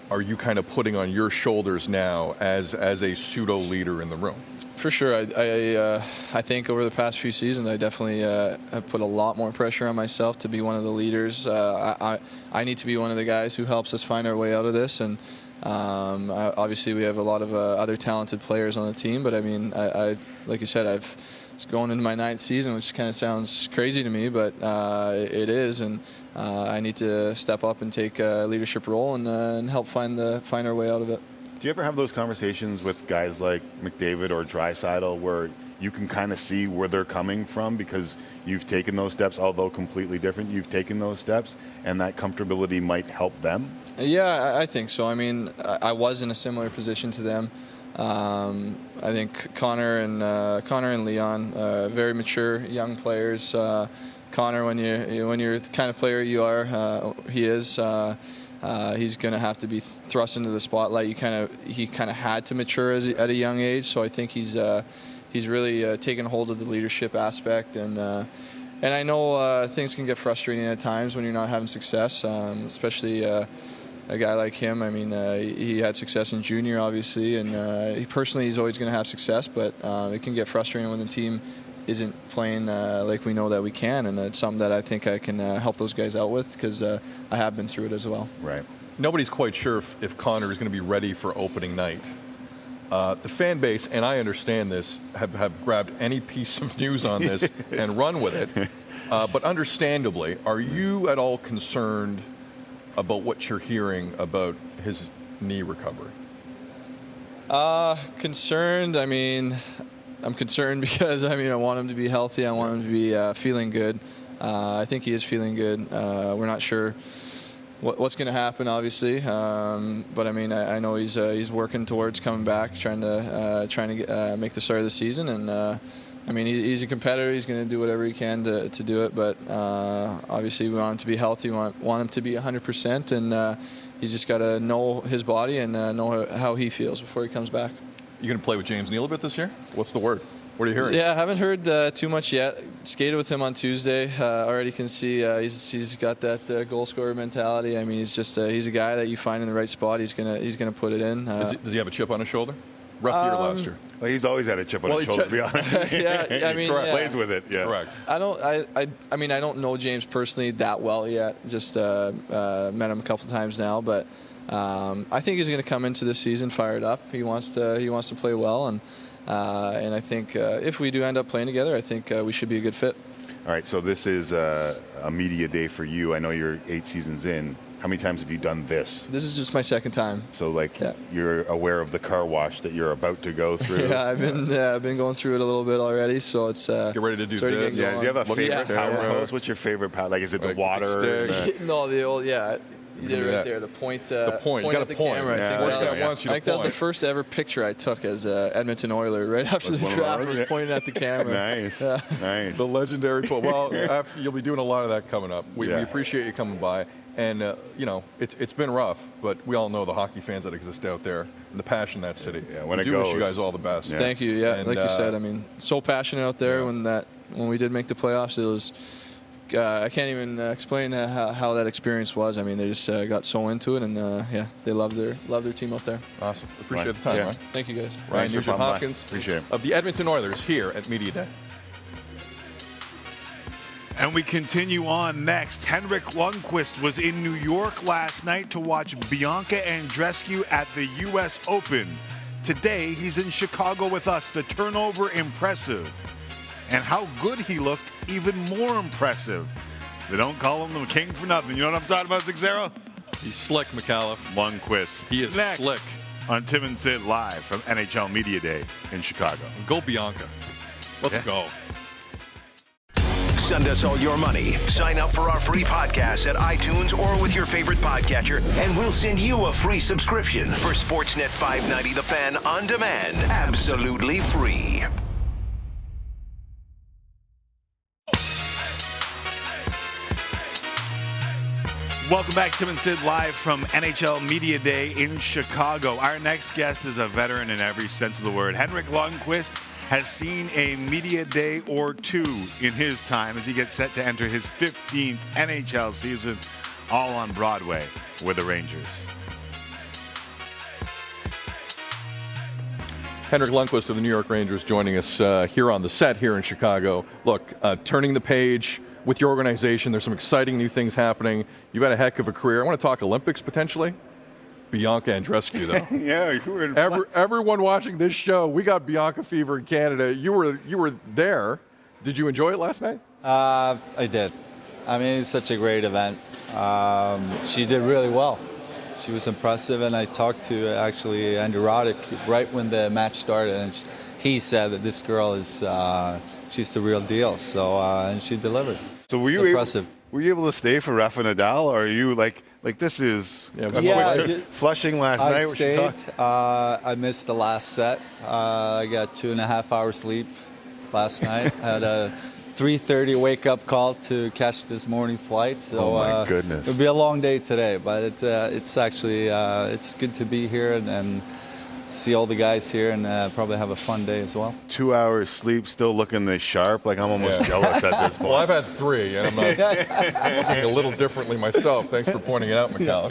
are you kind of putting on your shoulders now as a pseudo leader in the room? For sure. I think over the past few seasons, I definitely have put a lot more pressure on myself to be one of the leaders. I need to be one of the guys who helps us find our way out of this. And obviously, we have a lot of other talented players on the team. But I mean, like you said, it's going into my 9th season, which kind of sounds crazy to me, but it is. And I need to step up and take a leadership role and help find our way out of it. Do you ever have those conversations with guys like McDavid or Draisaitl where you can kind of see where they're coming from because you've taken those steps, although completely different, you've taken those steps, and that comfortability might help them? Yeah, I think so. I mean, I was in a similar position to them. I think Connor and Leon, very mature young players. Connor, when you're the kind of player you are, he is. He's going to have to be thrust into the spotlight. He kind of had to mature at a young age, so I think he's really taken hold of the leadership aspect. And I know things can get frustrating at times when you're not having success, especially a guy like him. I mean, he had success in junior, obviously, and he's always going to have success. But it can get frustrating when the team isn't playing like we know that we can, and it's something that I think I can help those guys out with because I have been through it as well. Right. Nobody's quite sure if Connor is going to be ready for opening night. The fan base, and I understand this, have grabbed any piece of news on this and run with it. But understandably, are you at all concerned about what you're hearing about his knee recovery? Concerned, I mean, I'm concerned because, I mean, I want him to be healthy. I want him to be feeling good. I think he is feeling good. We're not sure what's going to happen, obviously. But, I mean, I know he's working towards coming back, trying to make the start of the season. And, I mean, he's a competitor. He's going to do whatever he can to do it. But, obviously, we want him to be healthy. We want him to be 100%. And he's just got to know his body and know how he feels before he comes back. You going to play with James Neal a bit this year? What's the word? What are you hearing? Yeah, I haven't heard too much yet. Skated with him on Tuesday. Already can see he's got that goal scorer mentality. I mean, he's a guy that you find in the right spot. He's gonna put it in. Does he have a chip on his shoulder? Rough year last year. Well, he's always had a chip on his shoulder, to be honest. Yeah, I mean, he plays with it. Yeah, correct. I don't know James personally that well yet. Just met him a couple of times now, but. I think he's going to come into this season fired up. He wants to play well, and I think if we do end up playing together, I think we should be a good fit. All right, so this is a media day for you. I know you're 8 seasons in. How many times have you done this? This is just my 2nd time. So, you're aware of the car wash that you're about to go through? Yeah, I've been going through it a little bit already, so it's... Get ready to do this. Yeah, do you have a favorite power hose? What's your favorite power? Like, is it the water? No, the old, yeah. Yeah, right there. The point. The point. You got a point. Camera. Yeah. I think that was the first ever picture I took as Edmonton Oiler. Right after the draft, I was pointing at the camera. Nice. Yeah. Nice. The legendary point. Well, you'll be doing a lot of that coming up. We appreciate you coming by. And, it's been rough, but we all know the hockey fans that exist out there and the passion in that city. Yeah, when we it goes. Wish you guys all the best. Yeah. Thank you. Yeah, and, like you said, I mean, so passionate out there. When we did make the playoffs, it was... I can't even explain how that experience was. I mean, they just got so into it, and they love their team out there. Awesome. Appreciate the time, Ryan. Thank you, guys. Ryan Nugent-Hopkins, appreciate it. Of the Edmonton Oilers here at Media Day. And we continue on next. Henrik Lundqvist was in New York last night to watch Bianca Andreescu at the U.S. Open. Today, he's in Chicago with us. The turnover impressive. And how good he looked, even more impressive. They don't call him the king for nothing. You know what I'm talking about, Zero? He's slick, McAuliffe. Lundqvist. He is next slick. On Tim and Sid live from NHL Media Day in Chicago. Go Bianca. Let's go. Send us all your money. Sign up for our free podcast at iTunes or with your favorite podcatcher, and we'll send you a free subscription for Sportsnet 590 The Fan on demand. Absolutely free. Welcome back, Tim and Sid, live from NHL Media Day in Chicago. Our next guest is a veteran in every sense of the word. Henrik Lundqvist has seen a media day or two in his time as he gets set to enter his 15th NHL season, all on Broadway with the Rangers. Henrik Lundqvist of the New York Rangers joining us here on the set here in Chicago. Look, turning the page with your organization. There's some exciting new things happening. You've had a heck of a career. I want to talk Olympics potentially. Bianca Andreescu, though. Yeah, you were in everyone watching this show, we got Bianca fever in Canada. You were there. Did you enjoy it last night? I did. I mean, it's such a great event. She did really well. She was impressive, and I talked to actually Andrew Roddick right when the match started, and he said that this girl is she's the real deal. So and she delivered. So were you impressive? Were you able to stay for Rafa Nadal, or are you like this is Flushing last night? I stayed. I missed the last set. I got 2.5 hours sleep last night. I had a 3:30 wake-up call to catch this morning flight. So, oh my goodness! It'll be a long day today, but it's actually it's good to be here and see all the guys here and probably have a fun day as well. 2 hours sleep, still looking this sharp. Like I'm almost jealous at this point. Well, I've had 3, and I'm looking a little differently myself. Thanks for pointing it out, McCallum.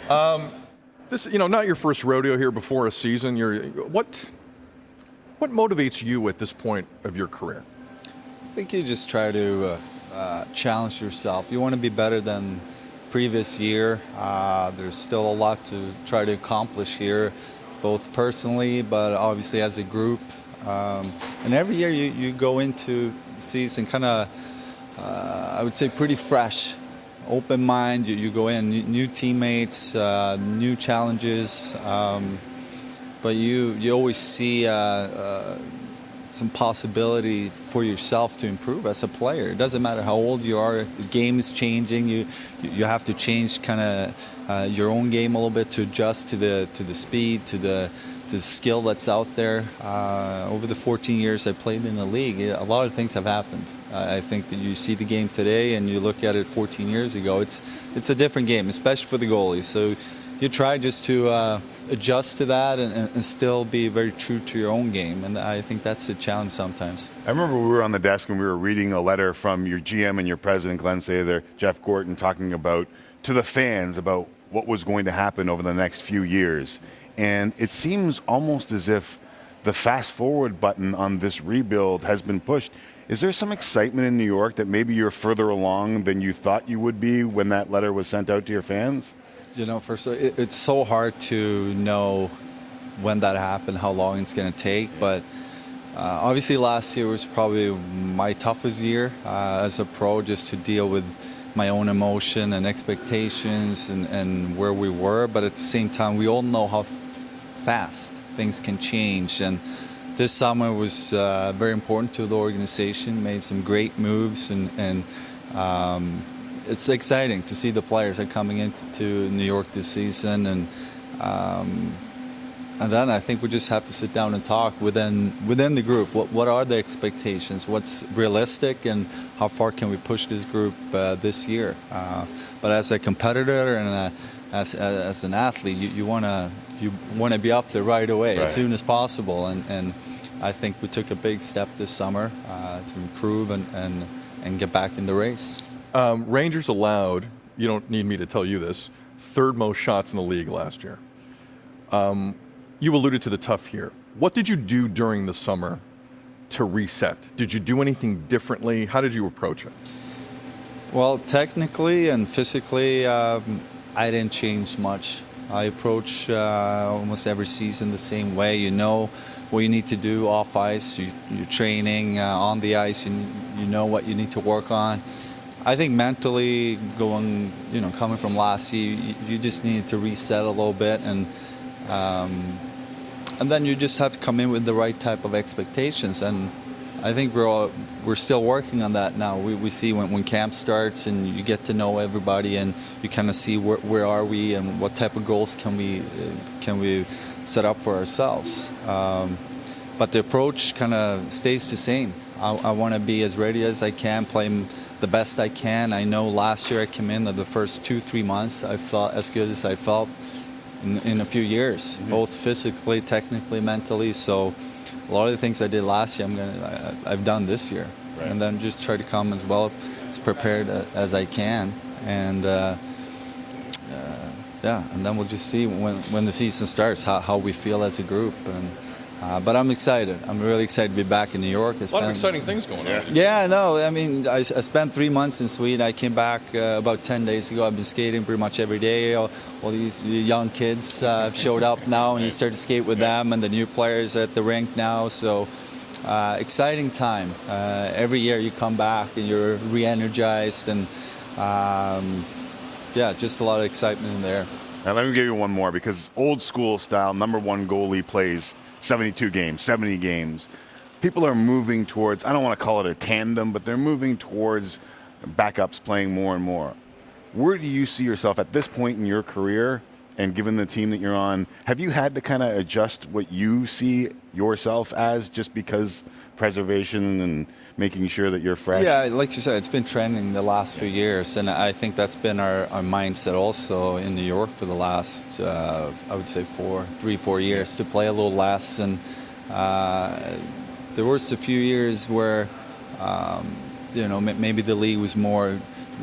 This, not your first rodeo here before a season. What motivates you at this point of your career? I think you just try to challenge yourself. You want to be better than previous year. There's still a lot to try to accomplish here, both personally, but obviously as a group. And every year you go into the season kind of, I would say, pretty fresh, open mind. You go in, new teammates, new challenges, but you always see some possibility for yourself to improve as a player. It doesn't matter how old you are. The game is changing. You have to change kind of your own game a little bit to adjust to the speed, to the skill that's out there. Over the 14 years I played in the league, a lot of things have happened. I think that you see the game today and you look at it 14 years ago. It's a different game, especially for the goalies. So you try just to adjust to that and still be very true to your own game. And I think that's a challenge sometimes. I remember we were on the desk and we were reading a letter from your GM and your president, Glenn Sather, Jeff Gorton, talking to the fans about what was going to happen over the next few years. And it seems almost as if the fast forward button on this rebuild has been pushed. Is there some excitement in New York that maybe you're further along than you thought you would be when that letter was sent out to your fans? First, it's so hard to know when that happened, how long it's going to take. But obviously last year was probably my toughest year as a pro, just to deal with my own emotion and expectations and where we were. But at the same time, we all know how fast things can change. And this summer was very important to the organization, made some great moves, and it's exciting to see the players that are coming into New York this season, and then I think we just have to sit down and talk within the group. What are the expectations? What's realistic, and how far can we push this group this year? But as a competitor and as an athlete, you want to be up there right away, as soon as possible, and I think we took a big step this summer to improve and get back in the race. Rangers allowed, you don't need me to tell you this, third most shots in the league last year. You alluded to the tough year. What did you do during the summer to reset? Did you do anything differently? How did you approach it? Well, technically and physically, I didn't change much. I approach almost every season the same way. You know what you need to do off ice. You're training on the ice. You know what you need to work on. I think mentally, coming from last year, you just need to reset a little bit, and then you just have to come in with the right type of expectations. And I think we're still working on that now. We see when camp starts and you get to know everybody, and you kind of see where are we and what type of goals can we set up for ourselves. But the approach kind of stays the same. I want to be as ready as I can, play the best I can. I know last year I came in the first 2-3 months, I felt as good as I felt in a few years, both physically, technically, mentally. So a lot of the things I did last year, I've done this year, and then just try to come as well as prepared as I can, and and then we'll just see when the season starts how we feel as a group, and But I'm excited. I'm really excited to be back in New York. A lot of exciting things going on. Yeah, no, I mean, I spent 3 months in Sweden. I came back about 10 days ago. I've been skating pretty much every day. All these young kids have showed up now, and you start to skate with them, and the new players at the rink now. So exciting time. Every year you come back and you're re-energized, and yeah, just a lot of excitement in there. Now let me give you one more, because old school style, number one goalie plays 72 games, 70 games. People are moving towards, I don't want to call it a tandem, but they're moving towards backups playing more and more. Where do you see yourself at this point in your career, and given the team that you're on? Have you had to kind of adjust what you see yourself as, just because preservation and making sure that you're fresh? Yeah, like you said, it's been trending the last few years, and I think that's been our mindset also in New York for the last, I would say 3-4 years, to play a little less. And there was a few years where, maybe the league was more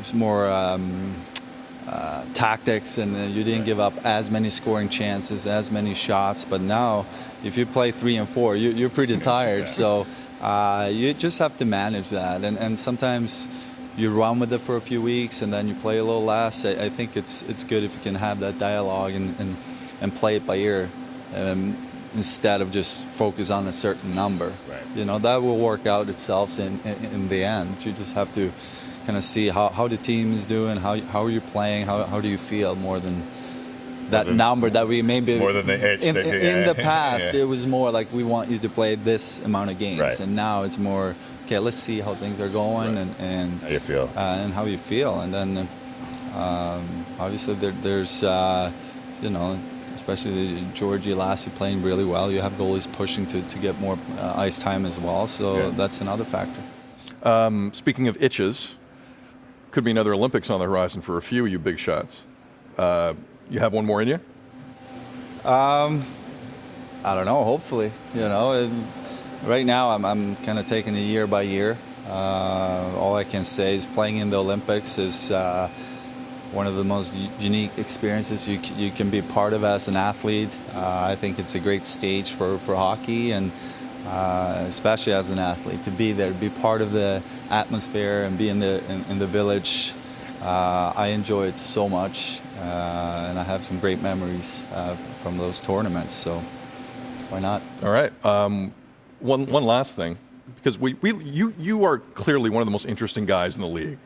tactics, and you didn't give up as many scoring chances, as many shots. But now, if you play 3 and 4, you're pretty tired. So you just have to manage that, and sometimes you run with it for a few weeks, and then you play a little less. I think it's good if you can have that dialogue and play it by ear, instead of just focus on a certain number. Right. That will work out itself in the end. You just have to kind of see how the team is doing, how are you playing, how do you feel, more than that number that we maybe more than the itch in the past. It was more like, we want you to play this amount of games, right. And now it's more, okay, let's see how things are going, right. and how you feel, and then obviously there's especially the Georgi Lassie playing really well. You have goalies pushing to get more ice time as well, so that's another factor. Speaking of itches, could be another Olympics on the horizon for a few of you big shots. You have one more in you? I don't know. Hopefully, right now I'm kind of taking it year by year. All I can say is playing in the Olympics is one of the most unique experiences you can be part of as an athlete. I think it's a great stage for hockey, and especially as an athlete, to be there, to be part of the atmosphere and be in the village. I enjoy it so much, and I have some great memories from those tournaments, so why not? All right. One last thing, because you are clearly one of the most interesting guys in the league.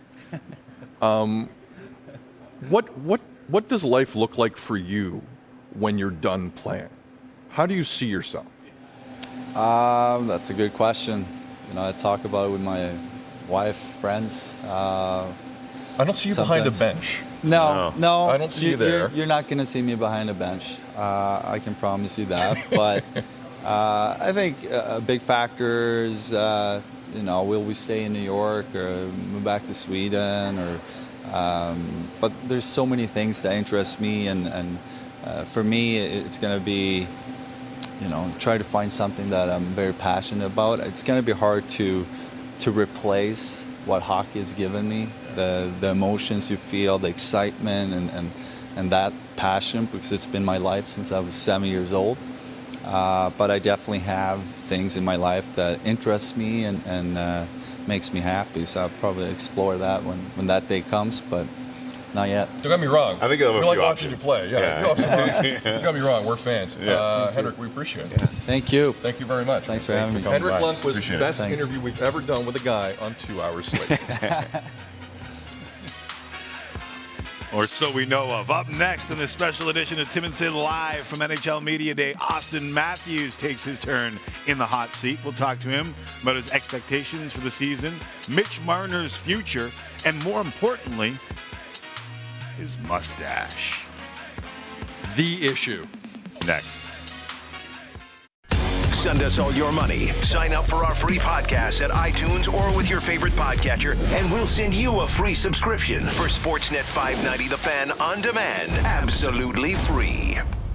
What does life look like for you when you're done playing? How do you see yourself? That's a good question. I talk about it with my wife, friends. I don't see you behind a bench. No. I don't see you there. You're not going to see me behind a bench. I can promise you that. But I think a big factor is, will we stay in New York or move back to Sweden? But there's so many things that interest me, and for me, it's going to be, try to find something that I'm very passionate about. It's going to be hard to replace what hockey has given me, the emotions you feel, the excitement, and that passion, because it's been my life since I was 7 years old. But I definitely have things in my life that interest me and makes me happy. So I'll probably explore that when that day comes, but not yet. Don't get me wrong. I think you'll have a few few watching options. You play. Yeah. You'll have some options. Don't get me wrong. We're fans. Yeah. Henrik, we appreciate it. Thank you. Thank you very much. Thanks for having me. Henrik Lundqvist, Appreciate it. best Thanks. interview we've ever done with a guy on 2 Hours Slate. Or so we know of. Up next in this special edition of Tim and Sid Live from NHL Media Day, Austin Matthews takes his turn in the hot seat. We'll talk to him about his expectations for the season, Mitch Marner's future, and more importantly, his mustache. The issue. Next. Send us all your money. Sign up for our free podcast at iTunes or with your favorite podcatcher, and we'll send you a free subscription for Sportsnet 590 The Fan on demand. Absolutely free.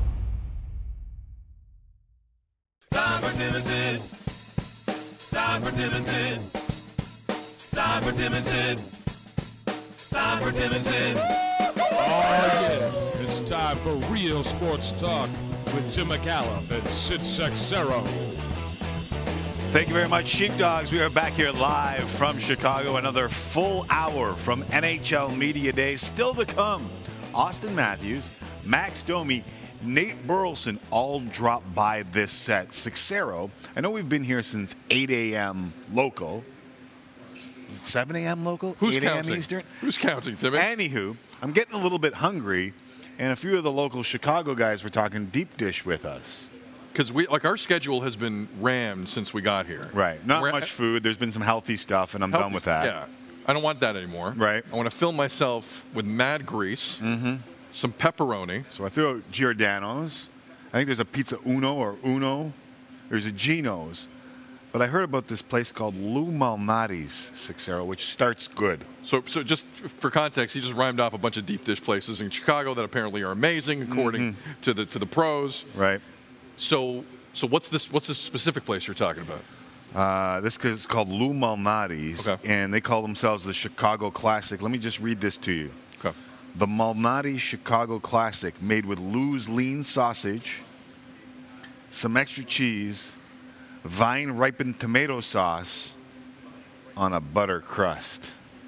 Time for Tim and Sid. Time for Tim and Sid. Time for Tim and Sid. Time for Tim and Sid. Oh, yeah. It's time for real sports talk with Tim McCallum and Sid Seixeiro. Thank you very much, Sheepdogs. We are back here live from Chicago. Another full hour from NHL Media Day. Still to come, Austin Matthews, Max Domi, Nate Burleson all drop by this set. Seixeiro, I know we've been here since 8 a.m. local. 7 a.m. local? Who's 8 a.m. counting? Eastern? Who's counting, Timmy? Anywho, I'm getting a little bit hungry, and a few of the local Chicago guys were talking deep dish with us. Because our schedule has been rammed since we got here. Right. Not much food. There's been some healthy stuff, and I'm done with that. Yeah. I don't want that anymore. Right. I want to fill myself with mad grease, some pepperoni. So I threw out Giordano's. I think there's a Pizza Uno. There's a Gino's. But I heard about this place called Lou Malnati's, Seixeiro, which starts good. So just for context, he just rhymed off a bunch of deep dish places in Chicago that apparently are amazing according to the pros. Right. So what's this specific place you're talking about? This is called Lou Malnati's, and they call themselves the Chicago Classic. Let me just read this to you. Okay. The Malnati Chicago Classic, made with Lou's lean sausage, some extra cheese, vine-ripened tomato sauce on a butter crust.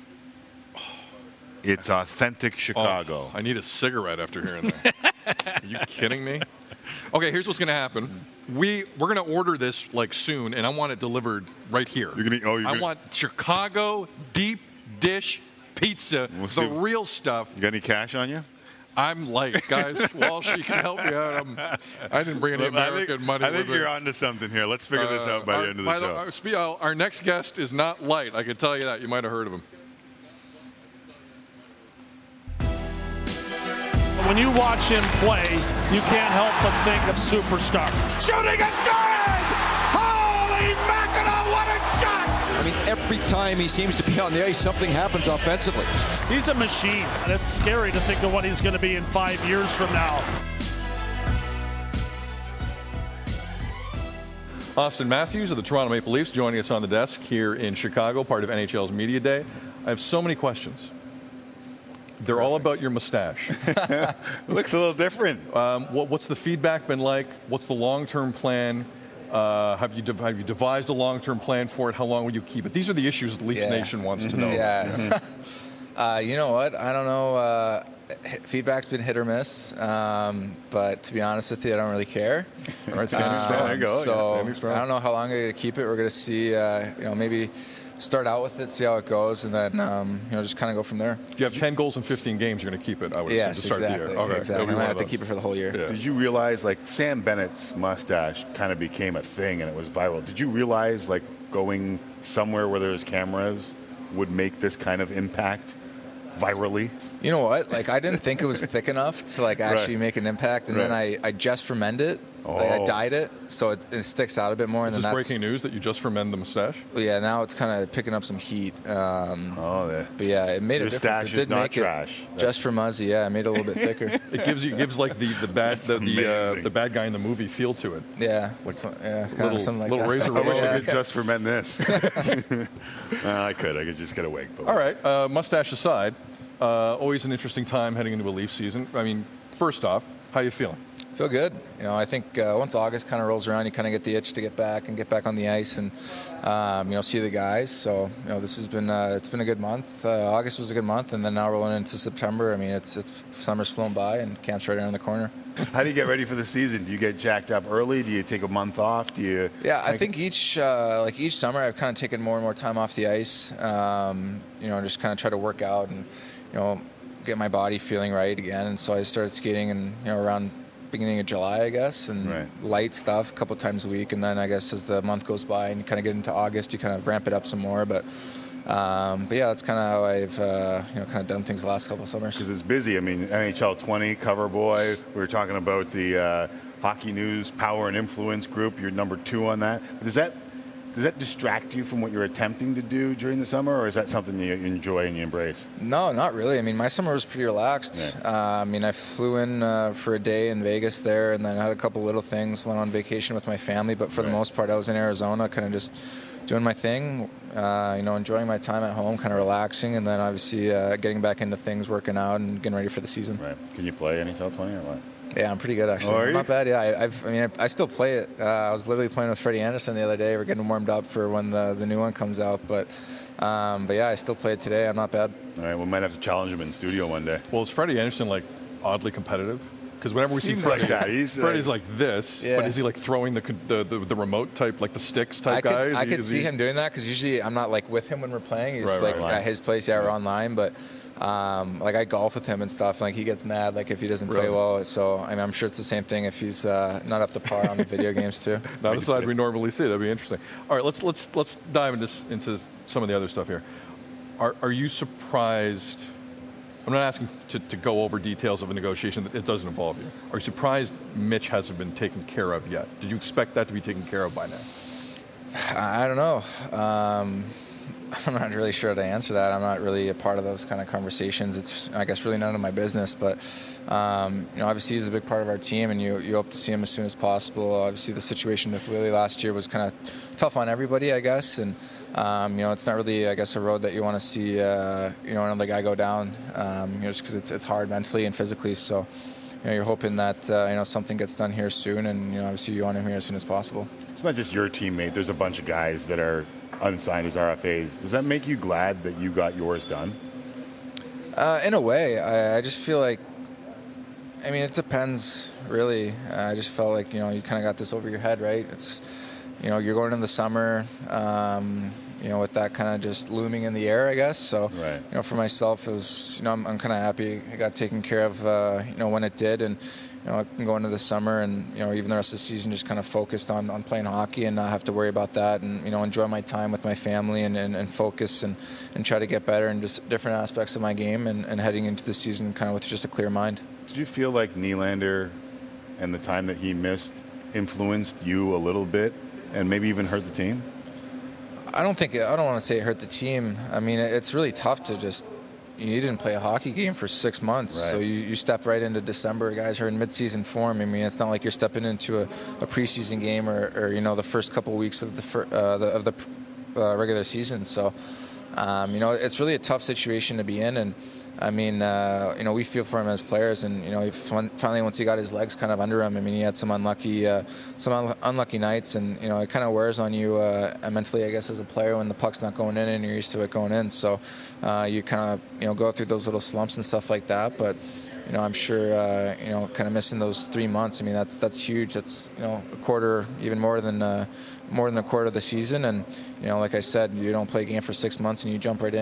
It's authentic Chicago. I need a cigarette after hearing that. Are you kidding me? Okay, here's what's going to happen. We're going to order this soon, and I want it delivered right here. I want Chicago deep dish pizza, real stuff. You got any cash on you? I'm light, guys. Walsh, you can help me out. I didn't bring any American money. I think you're onto something here. Let's figure this out by the end of the show. Our next guest is not light. I can tell you that. You might have heard of him. When you watch him play, you can't help but think of superstar. Shooting and scoring! Holy mackerel, what a shot! I mean, every time he seems to be on the ice, something happens offensively. He's a machine, and it's scary to think of what he's going to be in 5 years from now. Austin Matthews of the Toronto Maple Leafs joining us on the desk here in Chicago, part of NHL's Media Day. I have so many questions. They're all about your mustache. Looks a little different. What's the feedback been like? What's the long-term plan? Have you devised a long-term plan for it? How long will you keep it? These are the issues Leafs Nation wants to know. Yeah. You know what? I don't know. Feedback's been hit or miss. But to be honest with you, I don't really care. All right, standing strong. There you go. So I don't know how long I'm going to keep it. We're going to see, maybe start out with it, see how it goes, and then just kind of go from there. If you have 10 goals in 15 games, you're going to keep it, I would assume, to start the year. Okay. Exactly. I might have to keep it for the whole year. Yeah. Did you realize, Sam Bennett's mustache kind of became a thing and it was viral? Did you realize, going somewhere where there's cameras would make this kind of impact virally? You know what? I didn't think it was thick enough to actually make an impact, and then I just fermented it. I dyed it, so it sticks out a bit more. Is this breaking news that you just fermented the mustache? Yeah, now it's kind of picking up some heat. But yeah, it made a difference. It did not make trash. It just for Muzzy. Yeah, I made it a little bit thicker. It gives the bad guy in the movie feel to it. Yeah, kind of something like little that. razor. I wish I could just ferment this. I could just get a wig. All right, mustache aside, always an interesting time heading into a Leaf season. I mean, first off, how you feeling? Feel good. I think once August kind of rolls around, you kind of get the itch to get back on the ice and see the guys. So this has been it's been a good month. August was a good month, and then now rolling into September. I mean, it's summer's flown by and camp's right around the corner. How do you get ready for the season? Do you get jacked up early? Do you take a month off? Yeah, I think each summer I've kind of taken more and more time off the ice. Just kind of try to work out and get my body feeling right again. And so I started skating and around beginning of July, I guess, and light stuff a couple times a week. And then I guess as the month goes by and you kind of get into August, you kind of ramp it up some more. But yeah, that's kind of how I've kind of done things the last couple of summers. Because it's busy. I mean, NHL 20 cover boy. We were talking about the Hockey News Power and Influence group. You're number 2 on that. Does that distract you from what you're attempting to do during the summer, or is that something you enjoy and you embrace? No, not really. I mean, my summer was pretty relaxed. Yeah. I flew in for a day in Vegas there, and then had a couple little things, went on vacation with my family, but for the most part, I was in Arizona, kind of just doing my thing, enjoying my time at home, kind of relaxing, and then obviously getting back into things, working out, and getting ready for the season. Right. Can you play NHL 20 or what? Yeah, I'm pretty good actually. Are you? Not bad. Yeah, I still play it. I was literally playing with Freddie Anderson the other day. We're getting warmed up for when the new one comes out. But yeah, I still play it today. I'm not bad. All right, we might have to challenge him in studio one day. Well, is Freddie Anderson like oddly competitive? Because whenever we see Seems Freddie, like that. Freddie's like this, Yeah. but is he like throwing the remote type, like the sticks type guy? I could see him doing that because usually I'm not like with him when we're playing. He's Right, like at his place. Yeah, we're online, but like I golf with him and stuff. Like he gets mad like if he doesn't play well. So I mean, I'm sure it's the same thing if he's not up to par on the video games too. Not a side we normally see. That'd be interesting. All right, let's dive into some of the other stuff here. Are you surprised? I'm not asking to go over details of a negotiation that it doesn't involve you. Are you surprised Mitch hasn't been taken care of yet? Did you expect that to be taken care of by now? I don't know. I'm not really sure how to answer that. I'm not really a part of those kind of conversations. It's, I guess, really none of my business. But, obviously he's a big part of our team, and you hope to see him as soon as possible. Obviously, the situation with Willie last year was kind of tough on everybody, I guess. And, it's not really, I guess, a road that you want to see, another guy go down, just because it's hard mentally and physically. So, you're hoping that, something gets done here soon. And, obviously you want him here as soon as possible. It's not just your teammate. There's a bunch of guys that are unsigned as RFAs. Does that make you glad that you got yours done? In a way, I just feel like, it depends, really. I just felt like, you kind of got this over your head, right? It's, you're going into the summer, with that kind of just looming in the air, I guess. So, right. For myself, it was, I'm kind of happy it got taken care of, when it did. And, I can go into the summer and, even the rest of the season just kind of focused on playing hockey and not have to worry about that and, enjoy my time with my family and focus and try to get better in just different aspects of my game and heading into the season kind of with just a clear mind. Did you feel like Nylander and the time that he missed influenced you a little bit and maybe even hurt the team? I don't want to say it hurt the team. It's really tough to just, you didn't play a hockey game for 6 months, right. So you step right into December. Guys are in mid-season form. It's not like you're stepping into a preseason game or the first couple of weeks of the regular season. So, it's really a tough situation to be in, and we feel for him as players, and finally once he got his legs kind of under him, he had some unlucky nights, and it kind of wears on you mentally, I guess, as a player when the puck's not going in and you're used to it going in. So you kind of go through those little slumps and stuff like that, but. I'm sure, kind of missing those 3 months. That's huge. That's, a quarter, even more than a quarter of the season. And, like I said, you don't play a game for 6 months and you jump right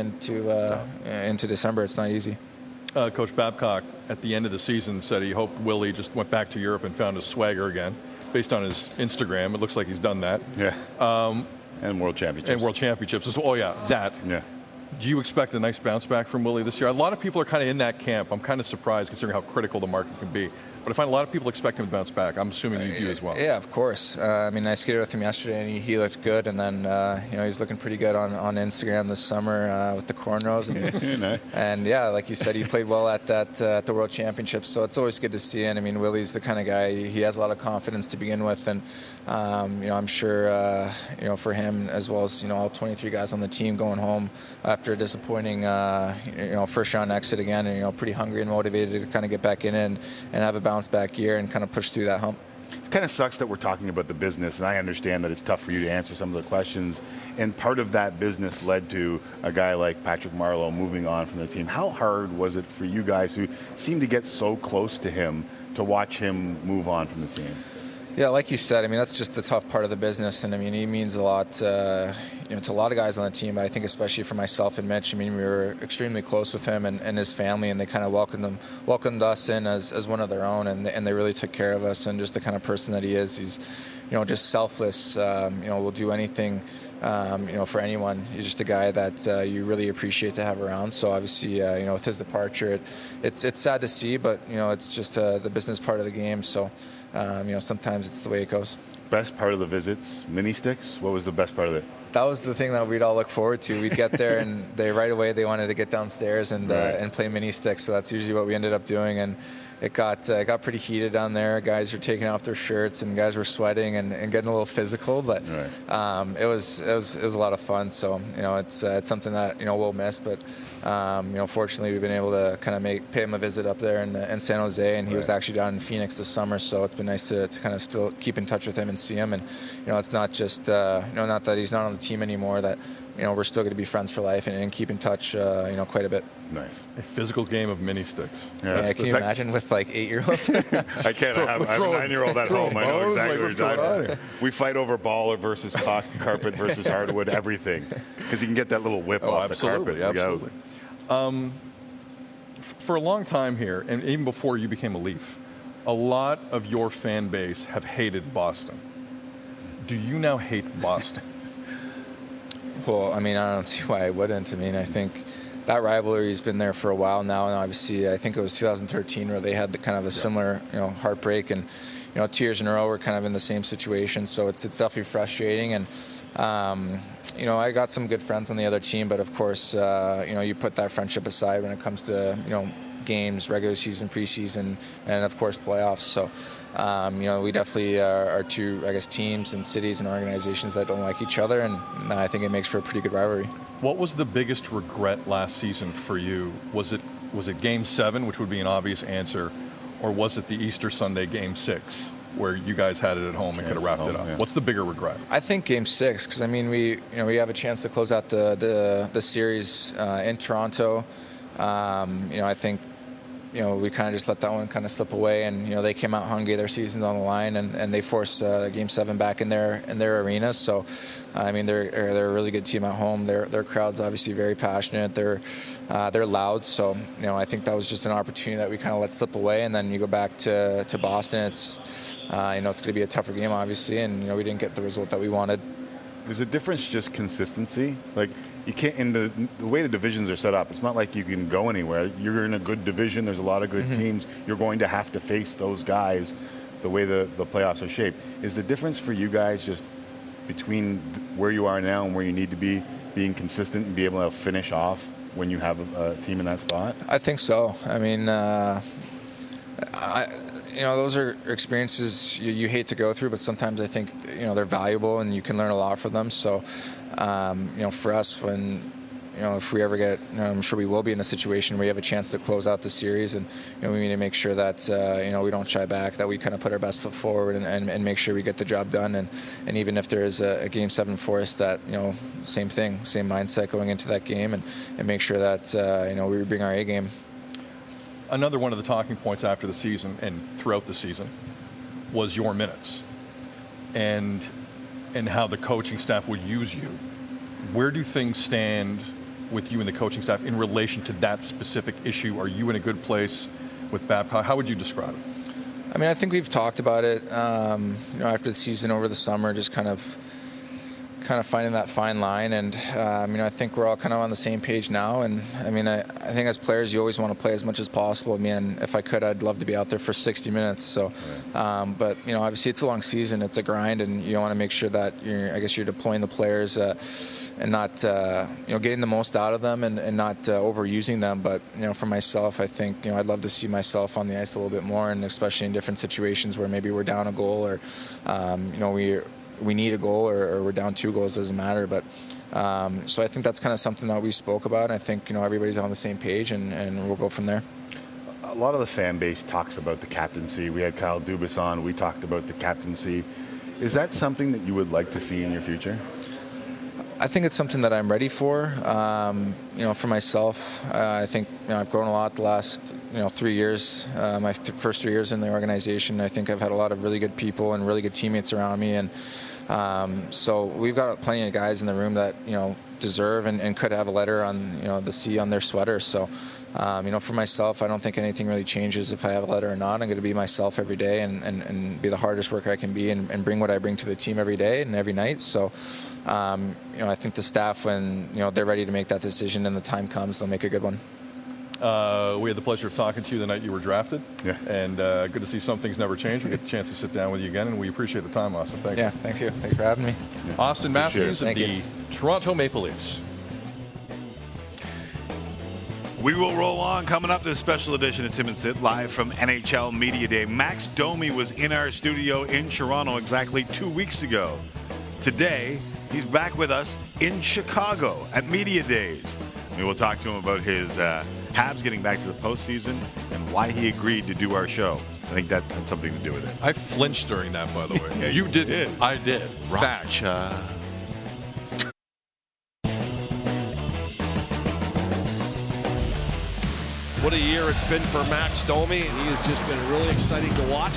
into December. It's not easy. Coach Babcock, at the end of the season, said he hoped Willie just went back to Europe and found his swagger again. Based on his Instagram, it looks like he's done that. Yeah. And World Championships. Oh, yeah, that. Yeah. Do you expect a nice bounce back from Willie this year? A lot of people are kind of in that camp. I'm kind of surprised considering how critical the market can be. But I find a lot of people expect him to bounce back. I'm assuming you do as well. Yeah, of course. I skated with him yesterday, and he looked good. And then, he was looking pretty good on Instagram this summer with the cornrows. And, and yeah, like you said, he played well at the World Championships. So it's always good to see. And Willie's the kind of guy, he has a lot of confidence to begin with. And, I'm sure, for him as well as, all 23 guys on the team going home after a disappointing, first round exit again, and, pretty hungry and motivated to kind of get back in and have a bounce back year and kind of push through that hump. It kind of sucks that we're talking about the business, and I understand that it's tough for you to answer some of the questions. And part of that business led to a guy like Patrick Marleau moving on from the team. How hard was it for you guys who seem to get so close to him to watch him move on from the team? Yeah, like you said, that's just the tough part of the business, and he means a lot, to a lot of guys on the team. But I think especially for myself and Mitch, we were extremely close with him and his family, and they kind of welcomed us in as one of their own, and they really took care of us. And just the kind of person that he is, he's, just selfless. Will do anything, for anyone. He's just a guy that you really appreciate to have around. So obviously, with his departure, it's sad to see, but it's just the business part of the game. So. Sometimes it's the way it goes. Best part of the visits, mini sticks? What was the best part of it? That was the thing that we'd all look forward to. We'd get there and right away they wanted to get downstairs and play mini sticks. So that's usually what we ended up doing. And it got pretty heated down there. Guys were taking off their shirts and guys were sweating and getting a little physical, but it was a lot of fun. So it's something that we'll miss, but fortunately we've been able to kind of pay him a visit up there in San Jose, and he was actually down in Phoenix this summer, so it's been nice to kind of still keep in touch with him and see him. And it's not just not that he's not on the team anymore, that we're still going to be friends for life and keep in touch quite a bit. Nice. A physical game of mini sticks. Yeah, can you imagine with like 8-years? I can't. I have a 9-year-old at home. I know exactly what you're talking about. We fight over baller versus carpet versus hardwood, everything, because you can get that little whip off the carpet. Absolutely. For a long time here, and even before you became a Leaf, a lot of your fan base have hated Boston. Do you now hate Boston? Well, I mean, I don't see why I wouldn't. I mean, I think that rivalry has been there for a while now, and obviously I think it was 2013 where they had the kind of a similar heartbreak, and 2 years in a row we're kind of in the same situation, so it's definitely frustrating. And I got some good friends on the other team, but of course you put that friendship aside when it comes to games, regular season, preseason, and of course playoffs. So we definitely are two, I guess, teams and cities and organizations that don't like each other, and I think it makes for a pretty good rivalry. What was the biggest regret last season for you? Was it Game 7, which would be an obvious answer, or was it the Easter Sunday Game 6, where you guys had it at home and could have wrapped it up? Yeah. What's the bigger regret? I think Game 6, because I mean we have a chance to close out the series in Toronto. I think we kind of just let that one kind of slip away, and they came out hungry. Their season's on the line, and they forced Game 7 back in their arena. So, I mean, they're a really good team at home. Their crowd's obviously very passionate. They're loud. So, I think that was just an opportunity that we kind of let slip away. And then you go back to Boston. It's it's going to be a tougher game, obviously, and we didn't get the result that we wanted. Is the difference just consistency? Like, you can't, in the way the divisions are set up, it's not like you can go anywhere. You're in a good division. There's a lot of good teams. You're going to have to face those guys the way the playoffs are shaped. Is the difference for you guys just between where you are now and where you need to be, being consistent and be able to finish off when you have a team in that spot? I think so. I mean, those are experiences you hate to go through, but sometimes I think, they're valuable and you can learn a lot from them. So, for us, when, if we ever get, I'm sure we will be in a situation where we have a chance to close out the series, and, we need to make sure that, we don't shy back, that we kind of put our best foot forward and make sure we get the job done. And even if there is a Game 7 for us, that, same thing, same mindset going into that game, and make sure that, we bring our A game. Another one of the talking points after the season and throughout the season was your minutes and how the coaching staff would use you. Where do things stand with you and the coaching staff in relation to that specific issue? Are you in a good place with Babcock? How would you describe it? I mean, I think we've talked about it, after the season, over the summer, just kind of finding that fine line, and I think we're all kind of on the same page now. And I mean, I think as players, you always want to play as much as possible. I mean, if I could, I'd love to be out there for 60 minutes. So, but obviously it's a long season, it's a grind, and you want to make sure that you're deploying the players and not getting the most out of them and not overusing them. But for myself, I think I'd love to see myself on the ice a little bit more, and especially in different situations where maybe we're down a goal, or we need a goal, or we're down 2 goals, doesn't matter. But so I think that's kind of something that we spoke about. I think everybody's on the same page, and we'll go from there. A lot of the fan base talks about the captaincy. We had Kyle Dubas on. We talked about the captaincy. Is that something that you would like to see in your future? I think it's something that I'm ready for. For myself, I think I've grown a lot the last 3 years. My first 3 years in the organization, I think I've had a lot of really good people and really good teammates around me, and so we've got plenty of guys in the room that deserve and could have a letter on the C on their sweater. So for myself, I don't think anything really changes if I have a letter or not. I'm going to be myself every day and be the hardest worker I can be, and bring what I bring to the team every day and every night. So I think the staff, when they're ready to make that decision and the time comes, they'll make a good one. We had the pleasure of talking to you the night you were drafted. Yeah. And good to see some things never change. We get the chance to sit down with you again, and we appreciate the time, Austin. Thank you. Yeah, thank you. Thanks for having me. Yeah. Austin Matthews of the Toronto Maple Leafs. We will roll on. Coming up, this special edition of Tim and Sid, live from NHL Media Day. Max Domi was in our studio in Toronto exactly 2 weeks ago. Today, he's back with us in Chicago at Media Days. We will talk to him about his Habs getting back to the postseason and why he agreed to do our show. I think that had something to do with it. I flinched during that, by the way. Yeah, you did. I did. Gotcha. What a year it's been for Max Domi, and he has just been really exciting to watch.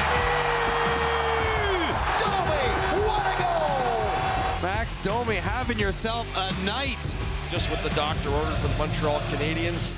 Domi, what a goal! Max Domi having yourself a night. Just what the doctor ordered for the Montreal Canadiens.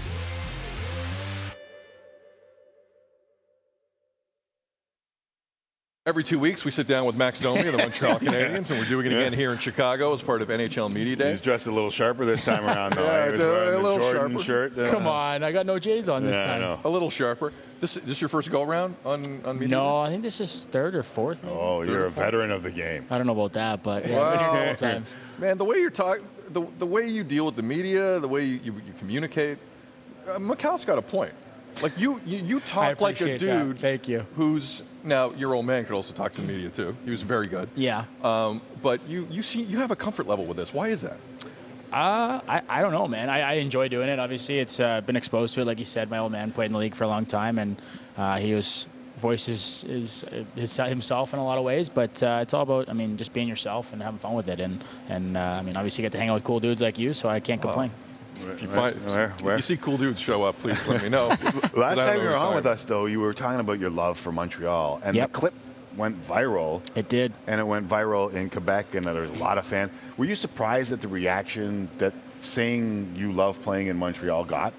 Every 2 weeks, we sit down with Max Domi of the Montreal Canadiens, and we're doing it again here in Chicago as part of NHL Media Day. He's dressed a little sharper this time around, though. Yeah, He was wearing a the little Jordan sharper. shirt. Come on, I got no J's on this time. I know. A little sharper. This your first go-around on Media No, Day? I think this is third or fourth. Maybe. Oh, you're a veteran of the game. I don't know about that, but yeah, I've been here a couple times. Man, the way you're talking, the way you deal with the media, the way you communicate, Mikhail's got a point. Like you talk like a dude. Thank you. Who's now your old man could also talk to the media too. He was very good. Yeah. But you have a comfort level with this. Why is that? I don't know, man. I enjoy doing it. Obviously, it's been exposed to it. Like you said, my old man played in the league for a long time, and he voices himself in a lot of ways. But it's all about, just being yourself and having fun with it. And obviously, you get to hang out with cool dudes like you, so I can't complain. If you see cool dudes show up, please let me know. Last time you were on with us, though, you were talking about your love for Montreal, and the clip went viral. It did. And it went viral in Quebec, and there was a lot of fans. Were you surprised at the reaction that saying you love playing in Montreal got?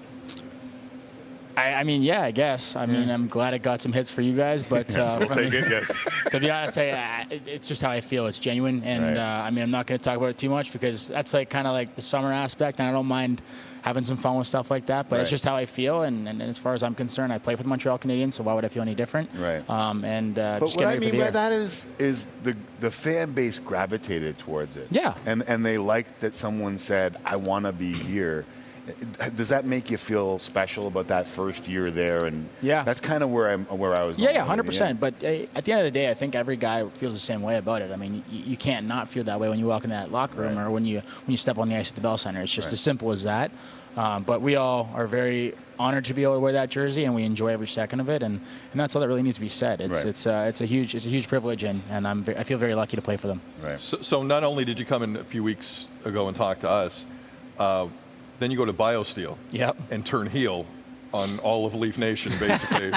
Yeah, I guess. I'm glad it got some hits for you guys, but we'll take it, yes. To be honest, it's just how I feel. It's genuine, and I'm not going to talk about it too much because that's kind of the summer aspect, and I don't mind having some fun with stuff like that. But it's just how I feel, and as far as I'm concerned, I play for the Montreal Canadiens, so why would I feel any different? Right. But what I mean by that is the fan base gravitated towards it. Yeah. And they liked that someone said, "I want to be here." Does that make you feel special about that first year there? And that's kind of where I was. Yeah, 100%. But at the end of the day, I think every guy feels the same way about it. You can't not feel that way when you walk in that locker room or when you step on the ice at the Bell Center. It's just as simple as that. But we all are very honored to be able to wear that jersey, and we enjoy every second of it. And that's all that really needs to be said. It's a huge privilege, and I feel very lucky to play for them. Right. So not only did you come in a few weeks ago and talk to us. Then you go to BioSteel and turn heel on all of Leaf Nation, basically,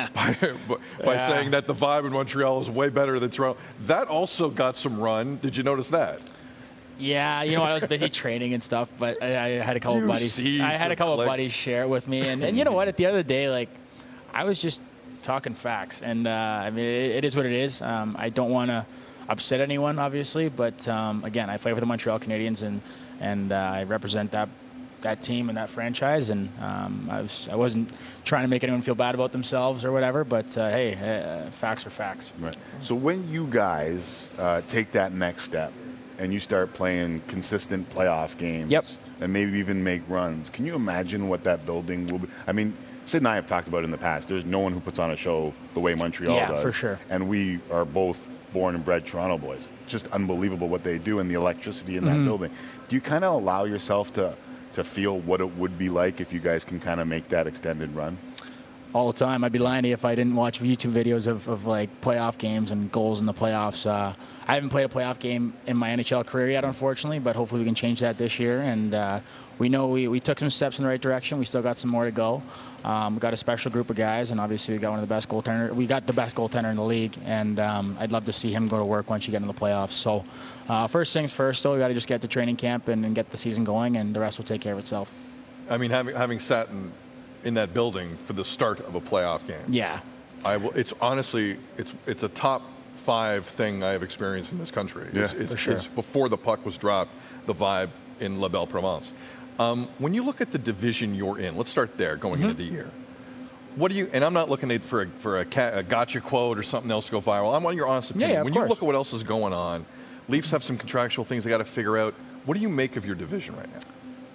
by saying that the vibe in Montreal is way better than Toronto. That also got some run. Did you notice that? Yeah, I was busy training and stuff, but I had a couple buddies. I had a couple of buddies share it with me, and you know what? At the end of the day, I was just talking facts, and it is what it is. I don't want to upset anyone, obviously, but again, I play for the Montreal Canadiens, and I represent that team and that franchise, and I wasn't trying to make anyone feel bad about themselves or whatever, but hey, facts are facts. Right. So when you guys take that next step and you start playing consistent playoff games and maybe even make runs, can you imagine what that building will be? Sid and I have talked about it in the past. There's no one who puts on a show the way Montreal does. Yeah, for sure. And we are both born and bred Toronto boys. Just unbelievable what they do and the electricity in that building. Do you kind of allow yourself to feel what it would be like if you guys can kind of make that extended run? All the time. I'd be lying to you if I didn't watch YouTube videos of playoff games and goals in the playoffs. I haven't played a playoff game in my NHL career yet, unfortunately, but hopefully we can change that this year. And we know we took some steps in the right direction. We still got some more to go. We got a special group of guys, and obviously we got one of the best goaltenders. We got the best goaltender in the league, and I'd love to see him go to work once you get into the playoffs. So first things first, though, we got to just get to training camp and get the season going, and the rest will take care of itself. Having sat in that building for the start of a playoff game. Yeah. It's honestly, it's a top 5 thing I have experienced in this country. Yeah. It's, for sure. It's before the puck was dropped, the vibe in La Belle Provence. When you look at the division you're in, let's start there going into the year. What do you, and I'm not looking for a gotcha quote or something else to go viral. I want your honest opinion. Yeah, when you look at what else is going on, Leafs have some contractual things they got to figure out. What do you make of your division right now?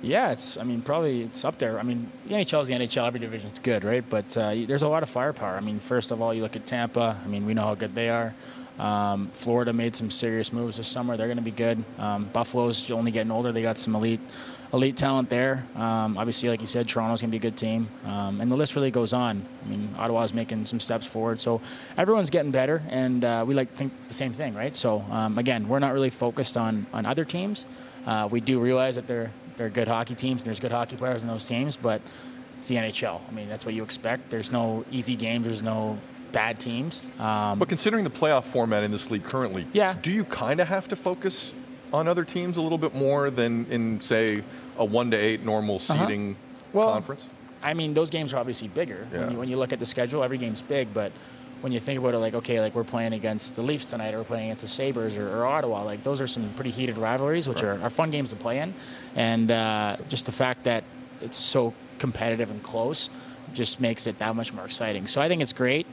Yeah, probably it's up there. I mean, the NHL is the NHL. Every division's good, right? But there's a lot of firepower. I mean, first of all, you look at Tampa. I mean, we know how good they are. Florida made some serious moves this summer. They're going to be good. Buffalo's only getting older. They got some elite talent there. Obviously, like you said, Toronto's going to be a good team. And the list really goes on. I mean, Ottawa's making some steps forward. So everyone's getting better, and we think the same thing, right? So, again, we're not really focused on other teams. We do realize that they're good hockey teams, and there's good hockey players in those teams, but it's the NHL. I mean, that's what you expect. There's no easy games. There's no bad teams. But considering the playoff format in this league currently, do you kind of have to focus on other teams a little bit more than in, say, a 1-8 normal seeding conference? I mean, those games are obviously bigger. Yeah. When you look at the schedule, every game's big, but when you think about it, like we're playing against the Leafs tonight, or we're playing against the Sabres or Ottawa, like those are some pretty heated rivalries, which are fun games to play in. And just the fact that it's so competitive and close just makes it that much more exciting. So I think it's great.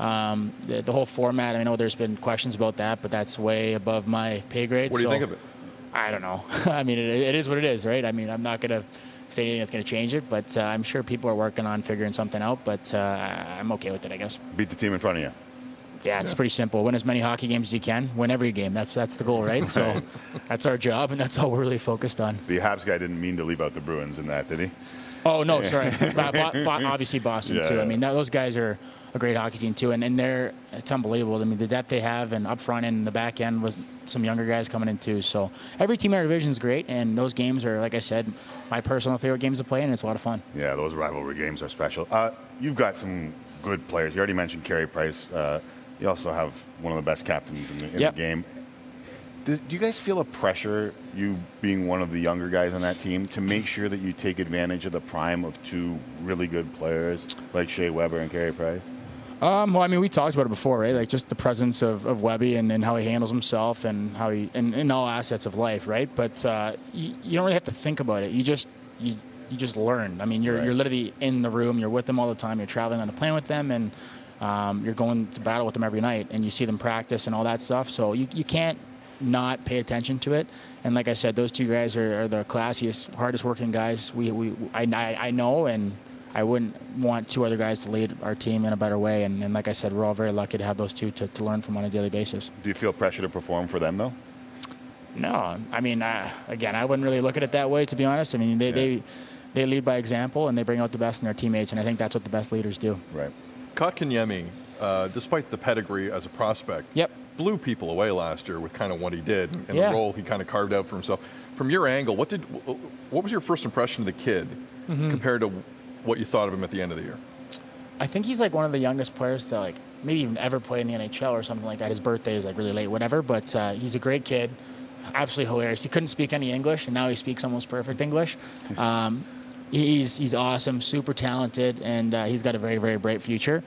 The whole format, I know there's been questions about that, but that's way above my pay grade. What do you think of it? I don't know. I mean, it is what it is, right? I mean, I'm not going to say anything that's going to change it, but I'm sure people are working on figuring something out, but I'm okay with it, I guess. Beat the team in front of you. Yeah, it's pretty simple. Win as many hockey games as you can. Win every game. That's the goal, right? So that's our job, and that's all we're really focused on. The Habs guy didn't mean to leave out the Bruins in that, did he? Oh, no, sorry. Obviously Boston, too. I mean, those guys are a great hockey team, too, and it's unbelievable. I mean, the depth they have, and up front and in the back end with some younger guys coming in, too. So every team in our division is great, and those games are, like I said, my personal favorite games to play, and it's a lot of fun. Yeah, those rivalry games are special. You've got some good players. You already mentioned Carey Price. You also have one of the best captains in the game. Do you guys feel a pressure, you being one of the younger guys on that team, to make sure that you take advantage of the prime of two really good players like Shea Weber and Carey Price? Well, I mean, we talked about it before, right? Like just the presence of Webby and how he handles himself and how he in all assets of life, right? But you don't really have to think about it. You just learn. I mean, you're literally in the room. You're with them all the time. You're traveling on the plane with them, and you're going to battle with them every night, and you see them practice and all that stuff. So you can't not pay attention to it. And like I said, those two guys are the classiest, hardest working guys I know, and I wouldn't want two other guys to lead our team in a better way. And like I said, we're all very lucky to have those two to learn from on a daily basis. Do you feel pressure to perform for them, though? No. I mean, again, I wouldn't really look at it that way, to be honest. I mean, they lead by example, and they bring out the best in their teammates, and I think that's what the best leaders do. Right. Kotkaniemi, despite the pedigree as a prospect, blew people away last year with kind of what he did and the role he kind of carved out for himself. From your angle, what was your first impression of the kid compared to what you thought of him at the end of the year? I think he's like one of the youngest players to like maybe even ever play in the NHL or something like that. His birthday is like really late, whatever. But he's a great kid, absolutely hilarious. He couldn't speak any English, and now he speaks almost perfect English. He's awesome, super talented, and he's got a very, very bright future.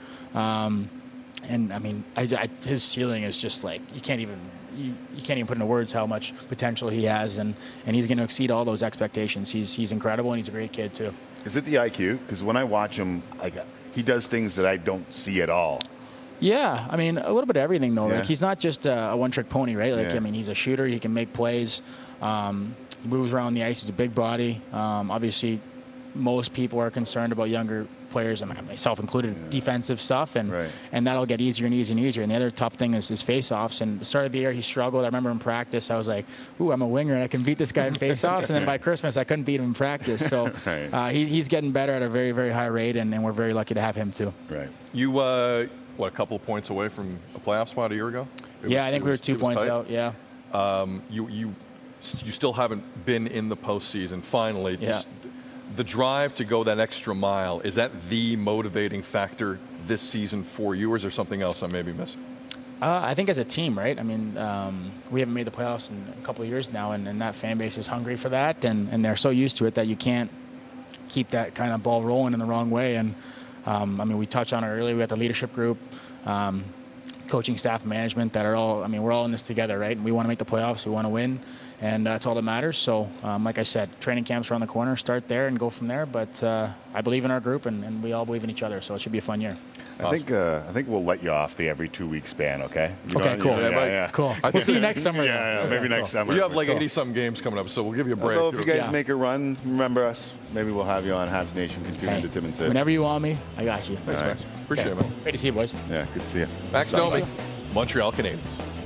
And I mean, his ceiling is just like you can't even put into words how much potential he has, and he's going to exceed all those expectations. He's incredible, and he's a great kid too. Is it the IQ? Because when I watch him, he does things that I don't see at all. Yeah, I mean, a little bit of everything though. Yeah. Like he's not just a one-trick pony, right? Like I mean, he's a shooter. He can make plays. He moves around the ice. He's a big body. Obviously, most people are concerned about younger players, and myself included, defensive stuff, and that'll get easier and easier and easier. And the other tough thing is face-offs. And at the start of the year, he struggled. I remember in practice, I was like, "Ooh, I'm a winger, and I can beat this guy in face-offs." And then by Christmas, I couldn't beat him in practice. So he's getting better at a very, very high rate, and we're very lucky to have him too. Right. You a couple of points away from a playoff spot a year ago? I think we were 2 points out. Yeah. You still haven't been in the postseason. Finally, the drive to go that extra mile, is that the motivating factor this season for you, or is there something else I may be missing? I think as a team, right? I mean, we haven't made the playoffs in a couple of years now, and that fan base is hungry for that, and they're so used to it that you can't keep that kind of ball rolling in the wrong way. And, I mean, we touched on it earlier. We got the leadership group, coaching staff, management that are all, I mean, we're all in this together, right? We want to make the playoffs. We want to win. And that's all that matters. So, like I said, training camps around the corner. Start there and go from there. But I believe in our group, and we all believe in each other. So it should be a fun year. I think we'll let you off the every 2-week span, okay? Okay, cool. Cool. I We'll see you next summer. Yeah, maybe next summer. You have like 80-something games coming up, so we'll give you a break. Although if you guys make a run, remember us. Maybe we'll have you on Habs Nation. Tune into Tim and Sid. Whenever you want me, I got you. Thanks, Max. Appreciate it, man. Great to see you, boys. Yeah, good to see you. Max Domi, Montreal Canadiens.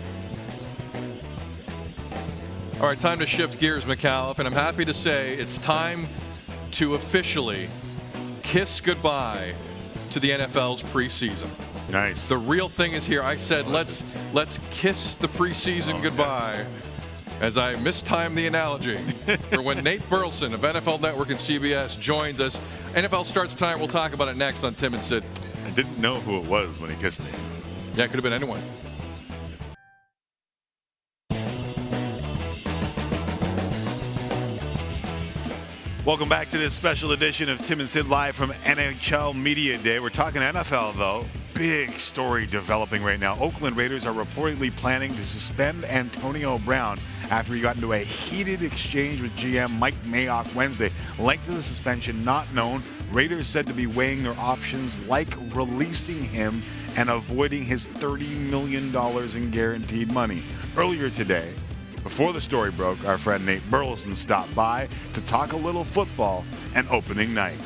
All right, time to shift gears, McAuliffe, and I'm happy to say it's time to officially kiss goodbye to the NFL's preseason. Nice. The real thing is here. I said let's kiss the preseason goodbye, as I mistimed the analogy for when Nate Burleson of NFL Network and CBS joins us. NFL starts time. We'll talk about it next on Tim and Sid. I didn't know who it was when he kissed me. Yeah, it could have been anyone. Welcome back to this special edition of Tim and Sid live from NHL Media Day. We're talking NFL, though. Big story developing right now. Oakland Raiders are reportedly planning to suspend Antonio Brown after he got into a heated exchange with GM Mike Mayock Wednesday. Length of the suspension not known. Raiders said to be weighing their options, like releasing him and avoiding his $30 million in guaranteed money. Earlier today, before the story broke, our friend Nate Burleson stopped by to talk a little football and opening night.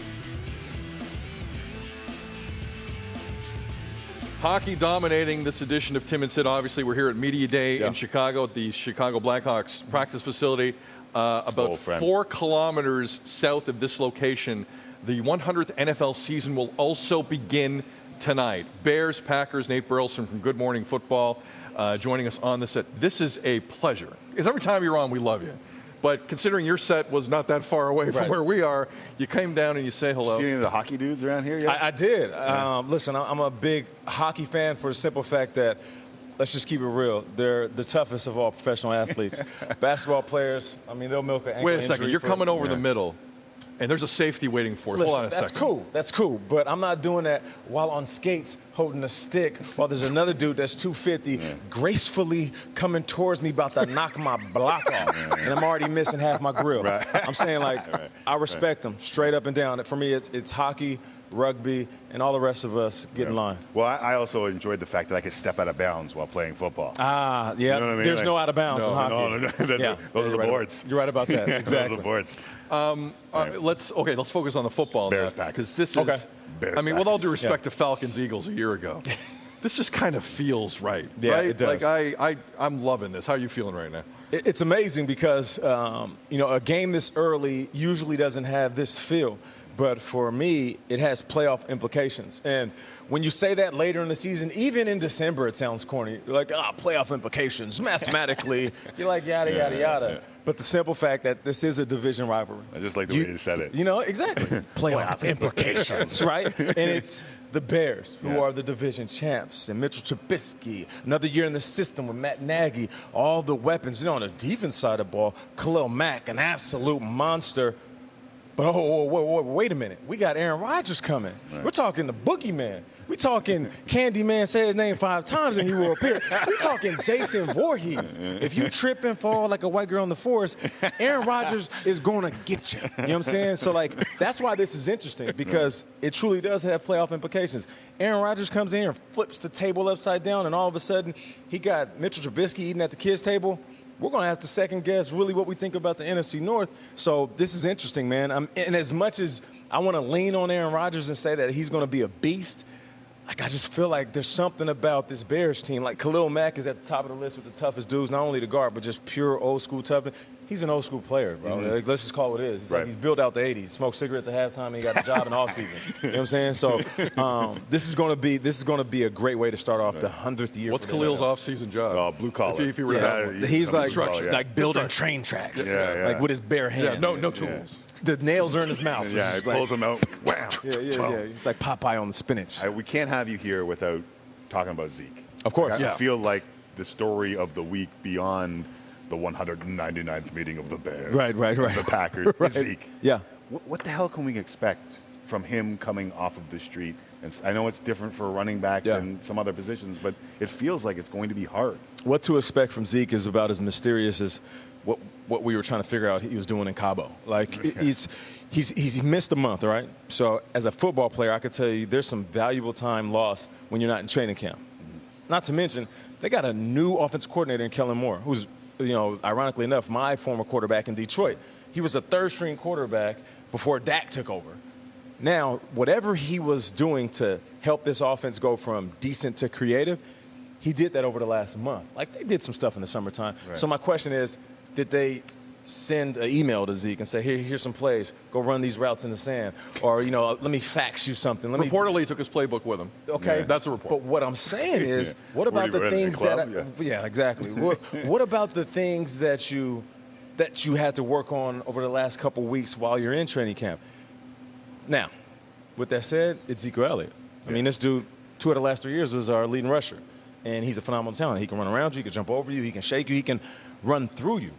Hockey dominating this edition of Tim and Sid. Obviously, we're here at Media Day in Chicago at the Chicago Blackhawks practice facility, about 4 kilometers south of this location. The 100th NFL season will also begin tonight. Bears, Packers, Nate Burleson from Good Morning Football joining us on the set. This is a pleasure, because every time you're on, we love you. But considering your set was not that far away from where we are, you came down and you say hello. See any of the hockey dudes around here yet? I did. Listen, I'm a big hockey fan for the simple fact that, let's just keep it real, they're the toughest of all professional athletes. Basketball players, I mean, they'll milk an ankle Wait a second. injury You're for- coming over the middle, and there's a safety waiting for us. Listen, Hold on a that's second. cool. That's cool. But I'm not doing that while on skates holding a stick while there's another dude that's 250 gracefully coming towards me about to knock my block off. And I'm already missing half my grill. I'm saying, like, I respect them straight up and down. For me, it's hockey, rugby, and all the rest of us get in line. Well, I also enjoyed the fact that I could step out of bounds while playing football. Ah, yeah. You know what I mean? There's Like, no out of bounds in hockey. No. Those are the boards. You're right about that. Exactly. Those are the boards. Let's focus on the football now, because this is. Bears, I mean, with all due Packers. respect to Falcons Eagles a year ago, this just kind of feels right. Yeah, right? it does. Like I'm loving this. How are you feeling right now? It's amazing because, a game this early usually doesn't have this feel. But for me, it has playoff implications. And when you say that later in the season, even in December, it sounds corny. You're like, playoff implications. Mathematically, you're like, yada, yada, yada. But the simple fact that this is a division rivalry. I just like the way you said it. You know, exactly. Playoff implications, right? And it's the Bears, who are the division champs, and Mitchell Trubisky, another year in the system with Matt Nagy, all the weapons. On the defense side of the ball, Khalil Mack, an absolute monster. But wait a minute. We got Aaron Rodgers coming. We're talking the boogeyman. We're talking Candyman say his name 5 times and he will appear. We're talking Jason Voorhees. If you trip and fall like a white girl in the forest, Aaron Rodgers is going to get you. You know what I'm saying? So, that's why this is interesting, because it truly does have playoff implications. Aaron Rodgers comes in and flips the table upside down, and all of a sudden he got Mitchell Trubisky eating at the kids' table. We're going to have to second guess really what we think about the NFC North. So this is interesting, man. And as much as I want to lean on Aaron Rodgers and say that he's going to be a beast, I just feel like there's something about this Bears team. Like, Khalil Mack is at the top of the list with the toughest dudes, not only the guard, but just pure old school toughness. He's an old school player, bro. Mm-hmm. Let's just call it what it is. It's like he's built out the 80s. Smoked cigarettes at halftime and he got the job in the offseason. You know what I'm saying? So this is going to be a great way to start off the 100th year. What's Khalil's off-season job? Blue collar. If he were to have one. He's like Construction. building train tracks, Yeah. like with his bare hands. Yeah, no tools. The nails are in his mouth. Yeah, he pulls them out. Wow. Yeah. It's like Popeye on the spinach. We can't have you here without talking about Zeke. Of course. I feel like the story of the week beyond the 199th meeting of the Bears. Right. The Packers. Right. Zeke. Yeah. What the hell can we expect from him coming off of the street? And I know it's different for a running back than some other positions, but it feels like it's going to be hard. What to expect from Zeke is about as mysterious as what we were trying to figure out he was doing in Cabo. Like, he's missed a month, right? So as a football player, I could tell you there's some valuable time lost when you're not in training camp. Not to mention, they got a new offensive coordinator in Kellen Moore, who's, ironically enough, my former quarterback in Detroit. He was a third-string quarterback before Dak took over. Now, whatever he was doing to help this offense go from decent to creative, he did that over the last month. Like, they did some stuff in the summertime. Right. So my question is, did they send an email to Zeke and say, here's some plays, go run these routes in the sand, or, let me fax you something. Reportedly, he took his playbook with him. Okay. Yeah. That's a report. But what I'm saying is, what about the things that exactly. What about the things that you had to work on over the last couple weeks while you're in training camp? Now, with that said, it's Zeke Elliott. I mean, this dude, 2 of the last 3 years was our leading rusher, and he's a phenomenal talent. He can run around you, he can jump over you, he can shake you, he can run through you.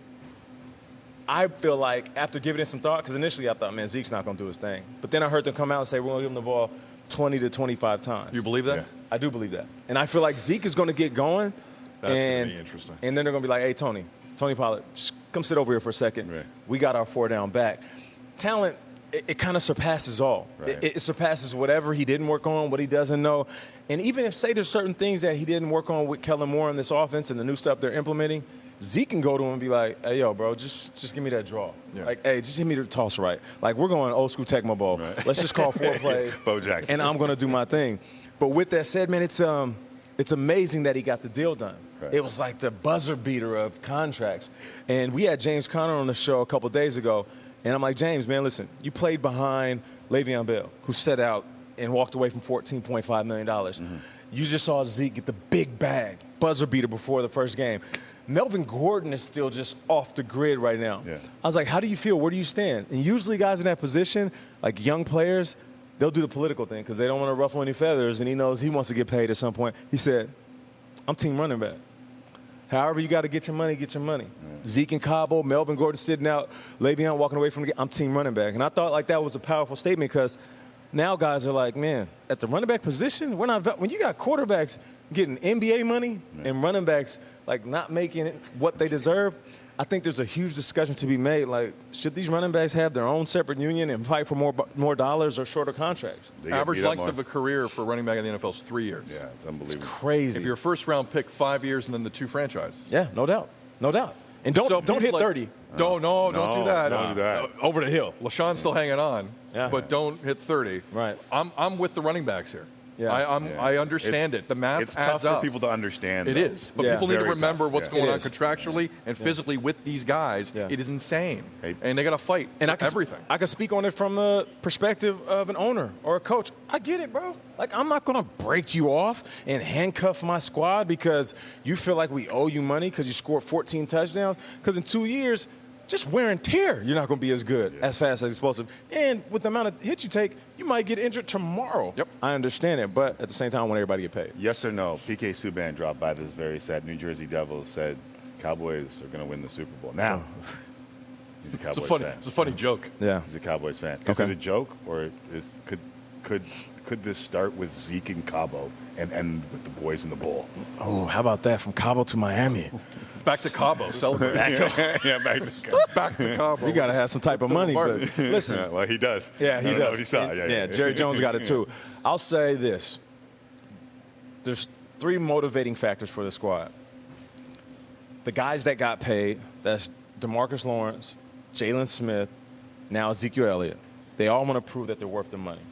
I feel like after giving it some thought, because initially I thought, man, Zeke's not going to do his thing. But then I heard them come out and say, we're going to give him the ball 20 to 25 times. You believe that? Yeah. I do believe that. And I feel like Zeke is going to get going. That's going to be interesting. And then they're going to be like, hey, Tony Pollard, just come sit over here for a second. Right. We got our 4 down back. Talent, it kind of surpasses all. Right. It surpasses whatever he didn't work on, what he doesn't know. And even if, say, there's certain things that he didn't work on with Kellen Moore in this offense and the new stuff they're implementing, Zeke can go to him and be like, hey, yo, bro, just give me that draw. Yeah. Like, hey, just give me the toss right. Like, we're going old school Tecmo Bowl. Right. Let's just call 4 plays. Bo Jackson. And I'm going to do my thing. But with that said, man, it's amazing that he got the deal done. Right. It was like the buzzer beater of contracts. And we had James Conner on the show a couple days ago. And I'm like, James, man, listen, you played behind Le'Veon Bell, who set out and walked away from $14.5 million. Mm-hmm. You just saw Zeke get the big bag, buzzer beater before the first game. Melvin Gordon is still just off the grid right now. Yeah. I was like, how do you feel? Where do you stand? And usually guys in that position, like young players, they'll do the political thing because they don't want to ruffle any feathers, and he knows he wants to get paid at some point. He said, I'm team running back. However you got to get your money, get your money. Yeah. Zeke and Cabo, Melvin Gordon sitting out, Le'Veon walking away from the game. I'm team running back. And I thought like that was a powerful statement because now guys are like, man, at the running back position, we're not – when you got quarterbacks getting NBA money and running backs like not making it what they deserve, I think there's a huge discussion to be made. Like, should these running backs have their own separate union and fight for more dollars or shorter contracts? Average length of a career for running back in the NFL is 3 years. Yeah, it's unbelievable. It's crazy. If you're a first-round pick, 5 years, and then the 2 franchises. Yeah, no doubt. No doubt. And don't hit 30. Don't do that. Don't do that. Over the hill. LaShawn's still hanging on, but don't hit 30. Right. I'm with the running backs here. Yeah. I understand it. The math it's adds tough up. for people to understand. It is. But people need to remember what's going on is. contractually and physically with these guys. Yeah. It is insane. And they got to fight everything. I can speak on it from the perspective of an owner or a coach. I get it, bro. Like, I'm not going to break you off and handcuff my squad because you feel like we owe you money because you scored 14 touchdowns. Because in 2 years, just wear and tear, you're not going to be as good, as fast as explosive. And with the amount of hits you take, you might get injured tomorrow. Yep. I understand it, but at the same time, I want everybody to get paid. Yes or no? PK Subban dropped by this very set. New Jersey Devils said Cowboys are going to win the Super Bowl. Now, he's a Cowboys fan. It's a funny joke. Yeah. He's a Cowboys fan. Is it a joke, or could this start with Zeke and Cabo and end with the boys in the bowl? Oh, how about that? From Cabo to Miami. Back to Cabo. Celebrate. Back to Cabo. You got to have some type of money. But listen. Yeah, well, he does. Yeah, he does. Know what he saw. Yeah, Jerry Jones got it too. I'll say this. There's 3 motivating factors for the squad. The guys that got paid, that's DeMarcus Lawrence, Jalen Smith, now Ezekiel Elliott. They all want to prove that they're worth the money.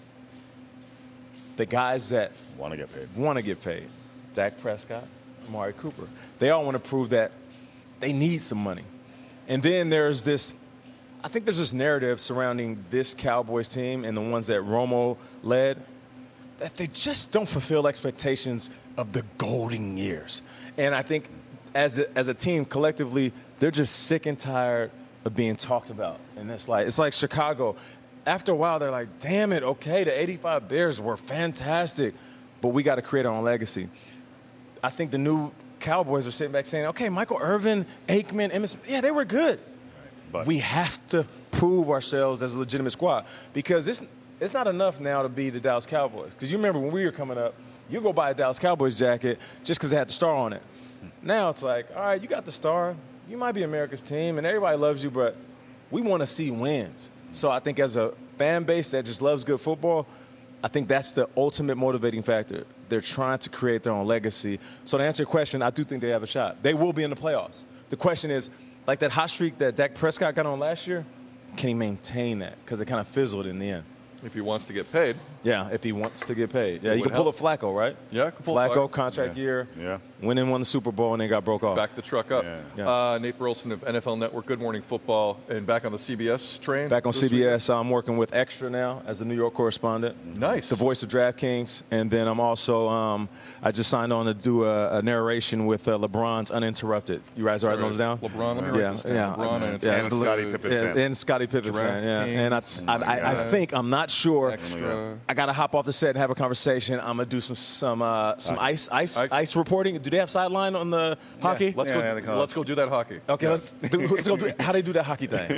The guys that want to get paid. Dak Prescott, Amari Cooper. They all want to prove that they need some money. And then there's this narrative surrounding this Cowboys team and the ones that Romo led that they just don't fulfill expectations of the golden years. And I think as a team collectively, they're just sick and tired of being talked about. And it's like Chicago. After a while, they're like, damn it, okay, the 85 Bears were fantastic, but we got to create our own legacy. I think the new Cowboys are sitting back saying, okay, Michael Irvin, Aikman, Emmitt Smith, yeah, they were good. But we have to prove ourselves as a legitimate squad because it's not enough now to be the Dallas Cowboys. Because you remember when we were coming up, you go buy a Dallas Cowboys jacket just because it had the star on it. Now it's like, all right, you got the star. you might be America's team and everybody loves you, but we want to see wins. So I think as a fan base that just loves good football, I think that's the ultimate motivating factor. They're trying to create their own legacy. So to answer your question, I do think they have a shot. They will be in the playoffs. The question is, like that hot streak that Dak Prescott got on last year, can he maintain that? Because it kind of fizzled in the end. If he wants to get paid. Yeah, if he wants to get paid. Yeah, you can pull a Flacco, right? Yeah, could pull Flacco, contract year. Yeah. Won the Super Bowl, and then got broke off. Back the truck up. Yeah. Nate Burleson of NFL Network, Good Morning Football, and back on the CBS train. Back on CBS. I'm working with Extra now as a New York correspondent. Nice. The voice of DraftKings. And then I'm also, I just signed on to do a narration with LeBron's Uninterrupted. You guys write those down? LeBron, let me write this down. LeBron and Scottie Pippen fan. And Scottie Pippen fan, yeah. And I think, I'm not sure. Extra. I got to hop off the set and have a conversation. I'm going to do some ice reporting. Do they have sideline on the hockey? Let's go do that hockey. Okay, let's go do how they do that hockey thing.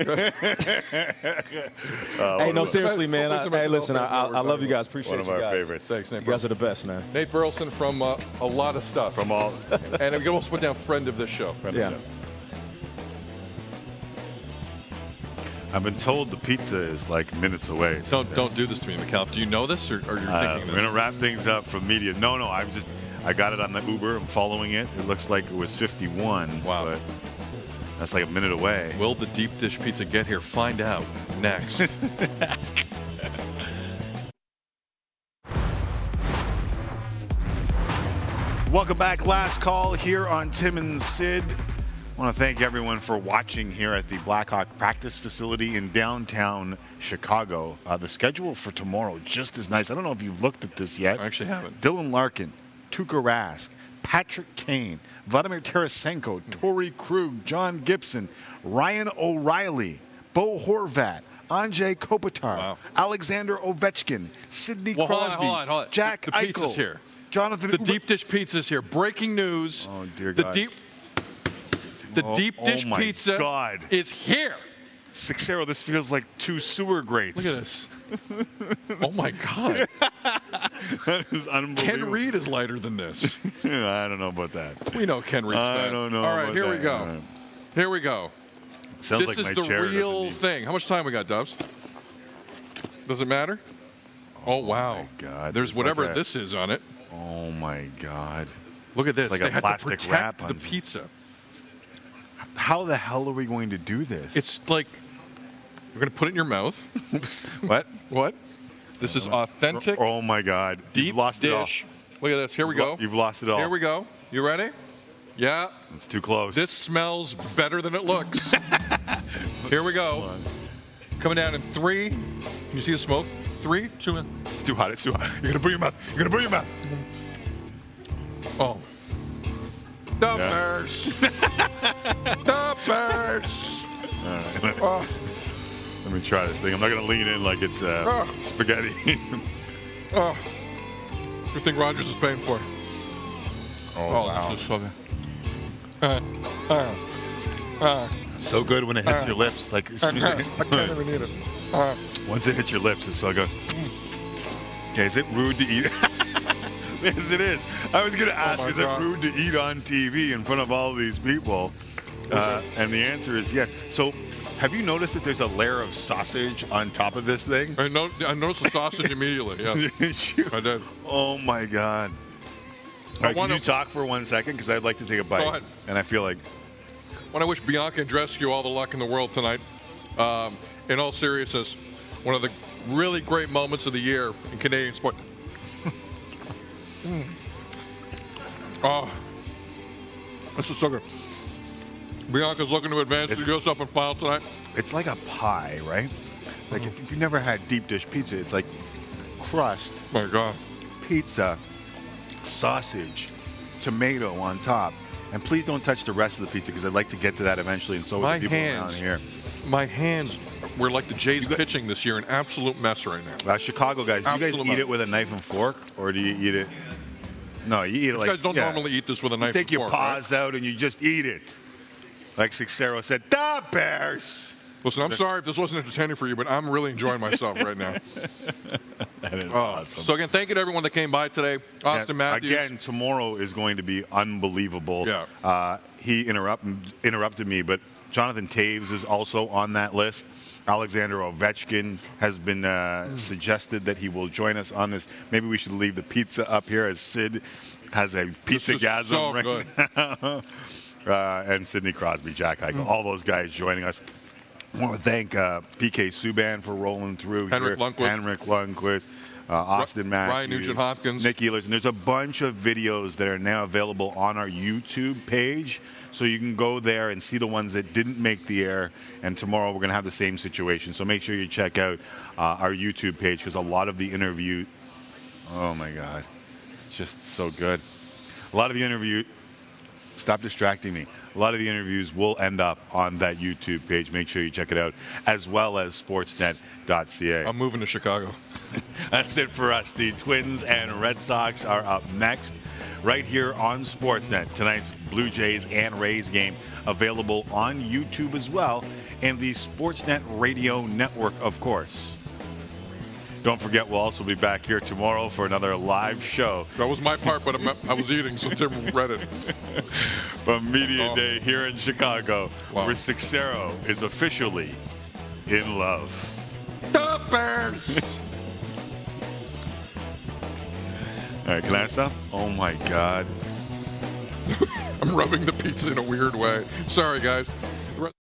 Hey, no, seriously, man. Hey, listen, I love you guys. Appreciate you guys. One of our favorites. Thanks, Nate. You guys are the best, man. Nate Burleson from a lot of stuff. From all. And we can also put down friend of this show. I've been told the pizza is like minutes away. Don't do this to me, McAllister. Do you know this, or you're thinking this? We're gonna wrap things up from media. No, I got it on the Uber. I'm following it. It looks like it was 51. Wow. But that's like a minute away. Will the deep dish pizza get here? Find out next. Welcome back. Last call here on Tim and Sid. I want to thank everyone for watching here at the Blackhawk practice facility in downtown Chicago. The schedule for tomorrow just as nice. I don't know if you've looked at this yet. I actually haven't. Dylan Larkin, Tuukka Rask, Patrick Kane, Vladimir Tarasenko, Torrey Krug, John Gibson, Ryan O'Reilly, Bo Horvat, Anze Kopitar, Alexander Ovechkin, Sidney Crosby, Hold on. Jack the Eichel. Pizza's here. Jonathan. The deep dish pizza's here. Breaking news. Oh, dear God. The deep dish pizza is here. Sixero, this feels like 2 sewer grates. Look at this. Oh, my God. That is unbelievable. Ken Reed is lighter than this. I don't know about that. We know Ken Reed's fat. I don't know. All right, here we go. Right. Here we go. Sounds this like is my the chair real thing. How much time we got, Dubs? Does it matter? Oh, wow. My God. There's whatever this is on it. Oh, my God. Look at this. It's like they a plastic had to wrap protect the pizza. How the hell are we going to do this? It's like we're going to put it in your mouth. What? What? This is authentic. Oh, my God. Deep You've lost dish. it all. Look at this. Here we go. You've lost it all. Here we go. You ready? Yeah. It's too close. This smells better than it looks. Here we go. Coming down in 3. Can you see the smoke? 3, 2, 1. It's too hot. It's too hot. You're going to burn your mouth. You're going to burn your mouth. Oh. The Bears. The Bears. All right. Let me try this thing. I'm not going to lean in like it's spaghetti. Good thing Rogers is paying for it. Oh, wow. This is so good. So good when it hits your lips. Like, as soon as I can't even eat it. Once it hits your lips, it's so good. Okay, is it rude to eat? Yes, it is. I was going to ask, is it rude to eat on TV in front of all these people? And the answer is yes. So, have you noticed that there's a layer of sausage on top of this thing? I noticed the sausage immediately, yeah. I did. Oh, my God. All right, can you talk for 1 second? Because I'd like to take a bite. Go ahead. And I feel like... I want to wish Bianca Andreescu all the luck in the world tonight. In all seriousness, one of the really great moments of the year in Canadian sport. Oh, this is so good. Bianca's looking to advance to the US Open final tonight. It's like a pie, right? Like if you've never had deep dish pizza, it's like crust, my God, pizza, sausage, tomato on top. And please don't touch the rest of the pizza because I'd like to get to that eventually. And so with the people around here. My hands were like the Jays pitching this year, an absolute mess right now. Chicago guys, do you guys eat it with a knife and fork, or do you eat it? No, you eat it like. You guys don't normally eat this with a knife and fork. Take your paws out and you just eat it. Like Sixero said, the Bears. Listen, I'm sorry if this wasn't entertaining for you, but I'm really enjoying myself right now. That is awesome. So again, thank you to everyone that came by today. Austin Matthews. Again, tomorrow is going to be unbelievable. Yeah. He interrupted me, but Jonathan Taves is also on that list. Alexander Ovechkin has been suggested that he will join us on this. Maybe we should leave the pizza up here as Sid has a pizza-gasm so right now. And Sidney Crosby, Jack Eichel, all those guys joining us. I want to thank PK Subban for rolling through Henrik here. Lundqvist. Austin Matthews, Ryan Nugent-Hopkins, Nick Ehlers, and there's a bunch of videos that are now available on our YouTube page, so you can go there and see the ones that didn't make the air. And tomorrow we're going to have the same situation, so make sure you check out our YouTube page, because a lot of the interview, oh my God, it's just so good. A lot of the interview. Stop distracting me. A lot of the interviews will end up on that YouTube page. Make sure you check it out, as well as sportsnet.ca. I'm moving to Chicago. That's it for us. The Twins and Red Sox are up next, right here on Sportsnet. Tonight's Blue Jays and Rays game available on YouTube as well, and the Sportsnet Radio Network, of course. Don't forget, we'll also be back here tomorrow for another live show. That was my part, but I was eating, so Tim read it. From Media Day here in Chicago, where Sixero is officially in love. The Bears! All right, can I have some? Oh, my God. I'm rubbing the pizza in a weird way. Sorry, guys.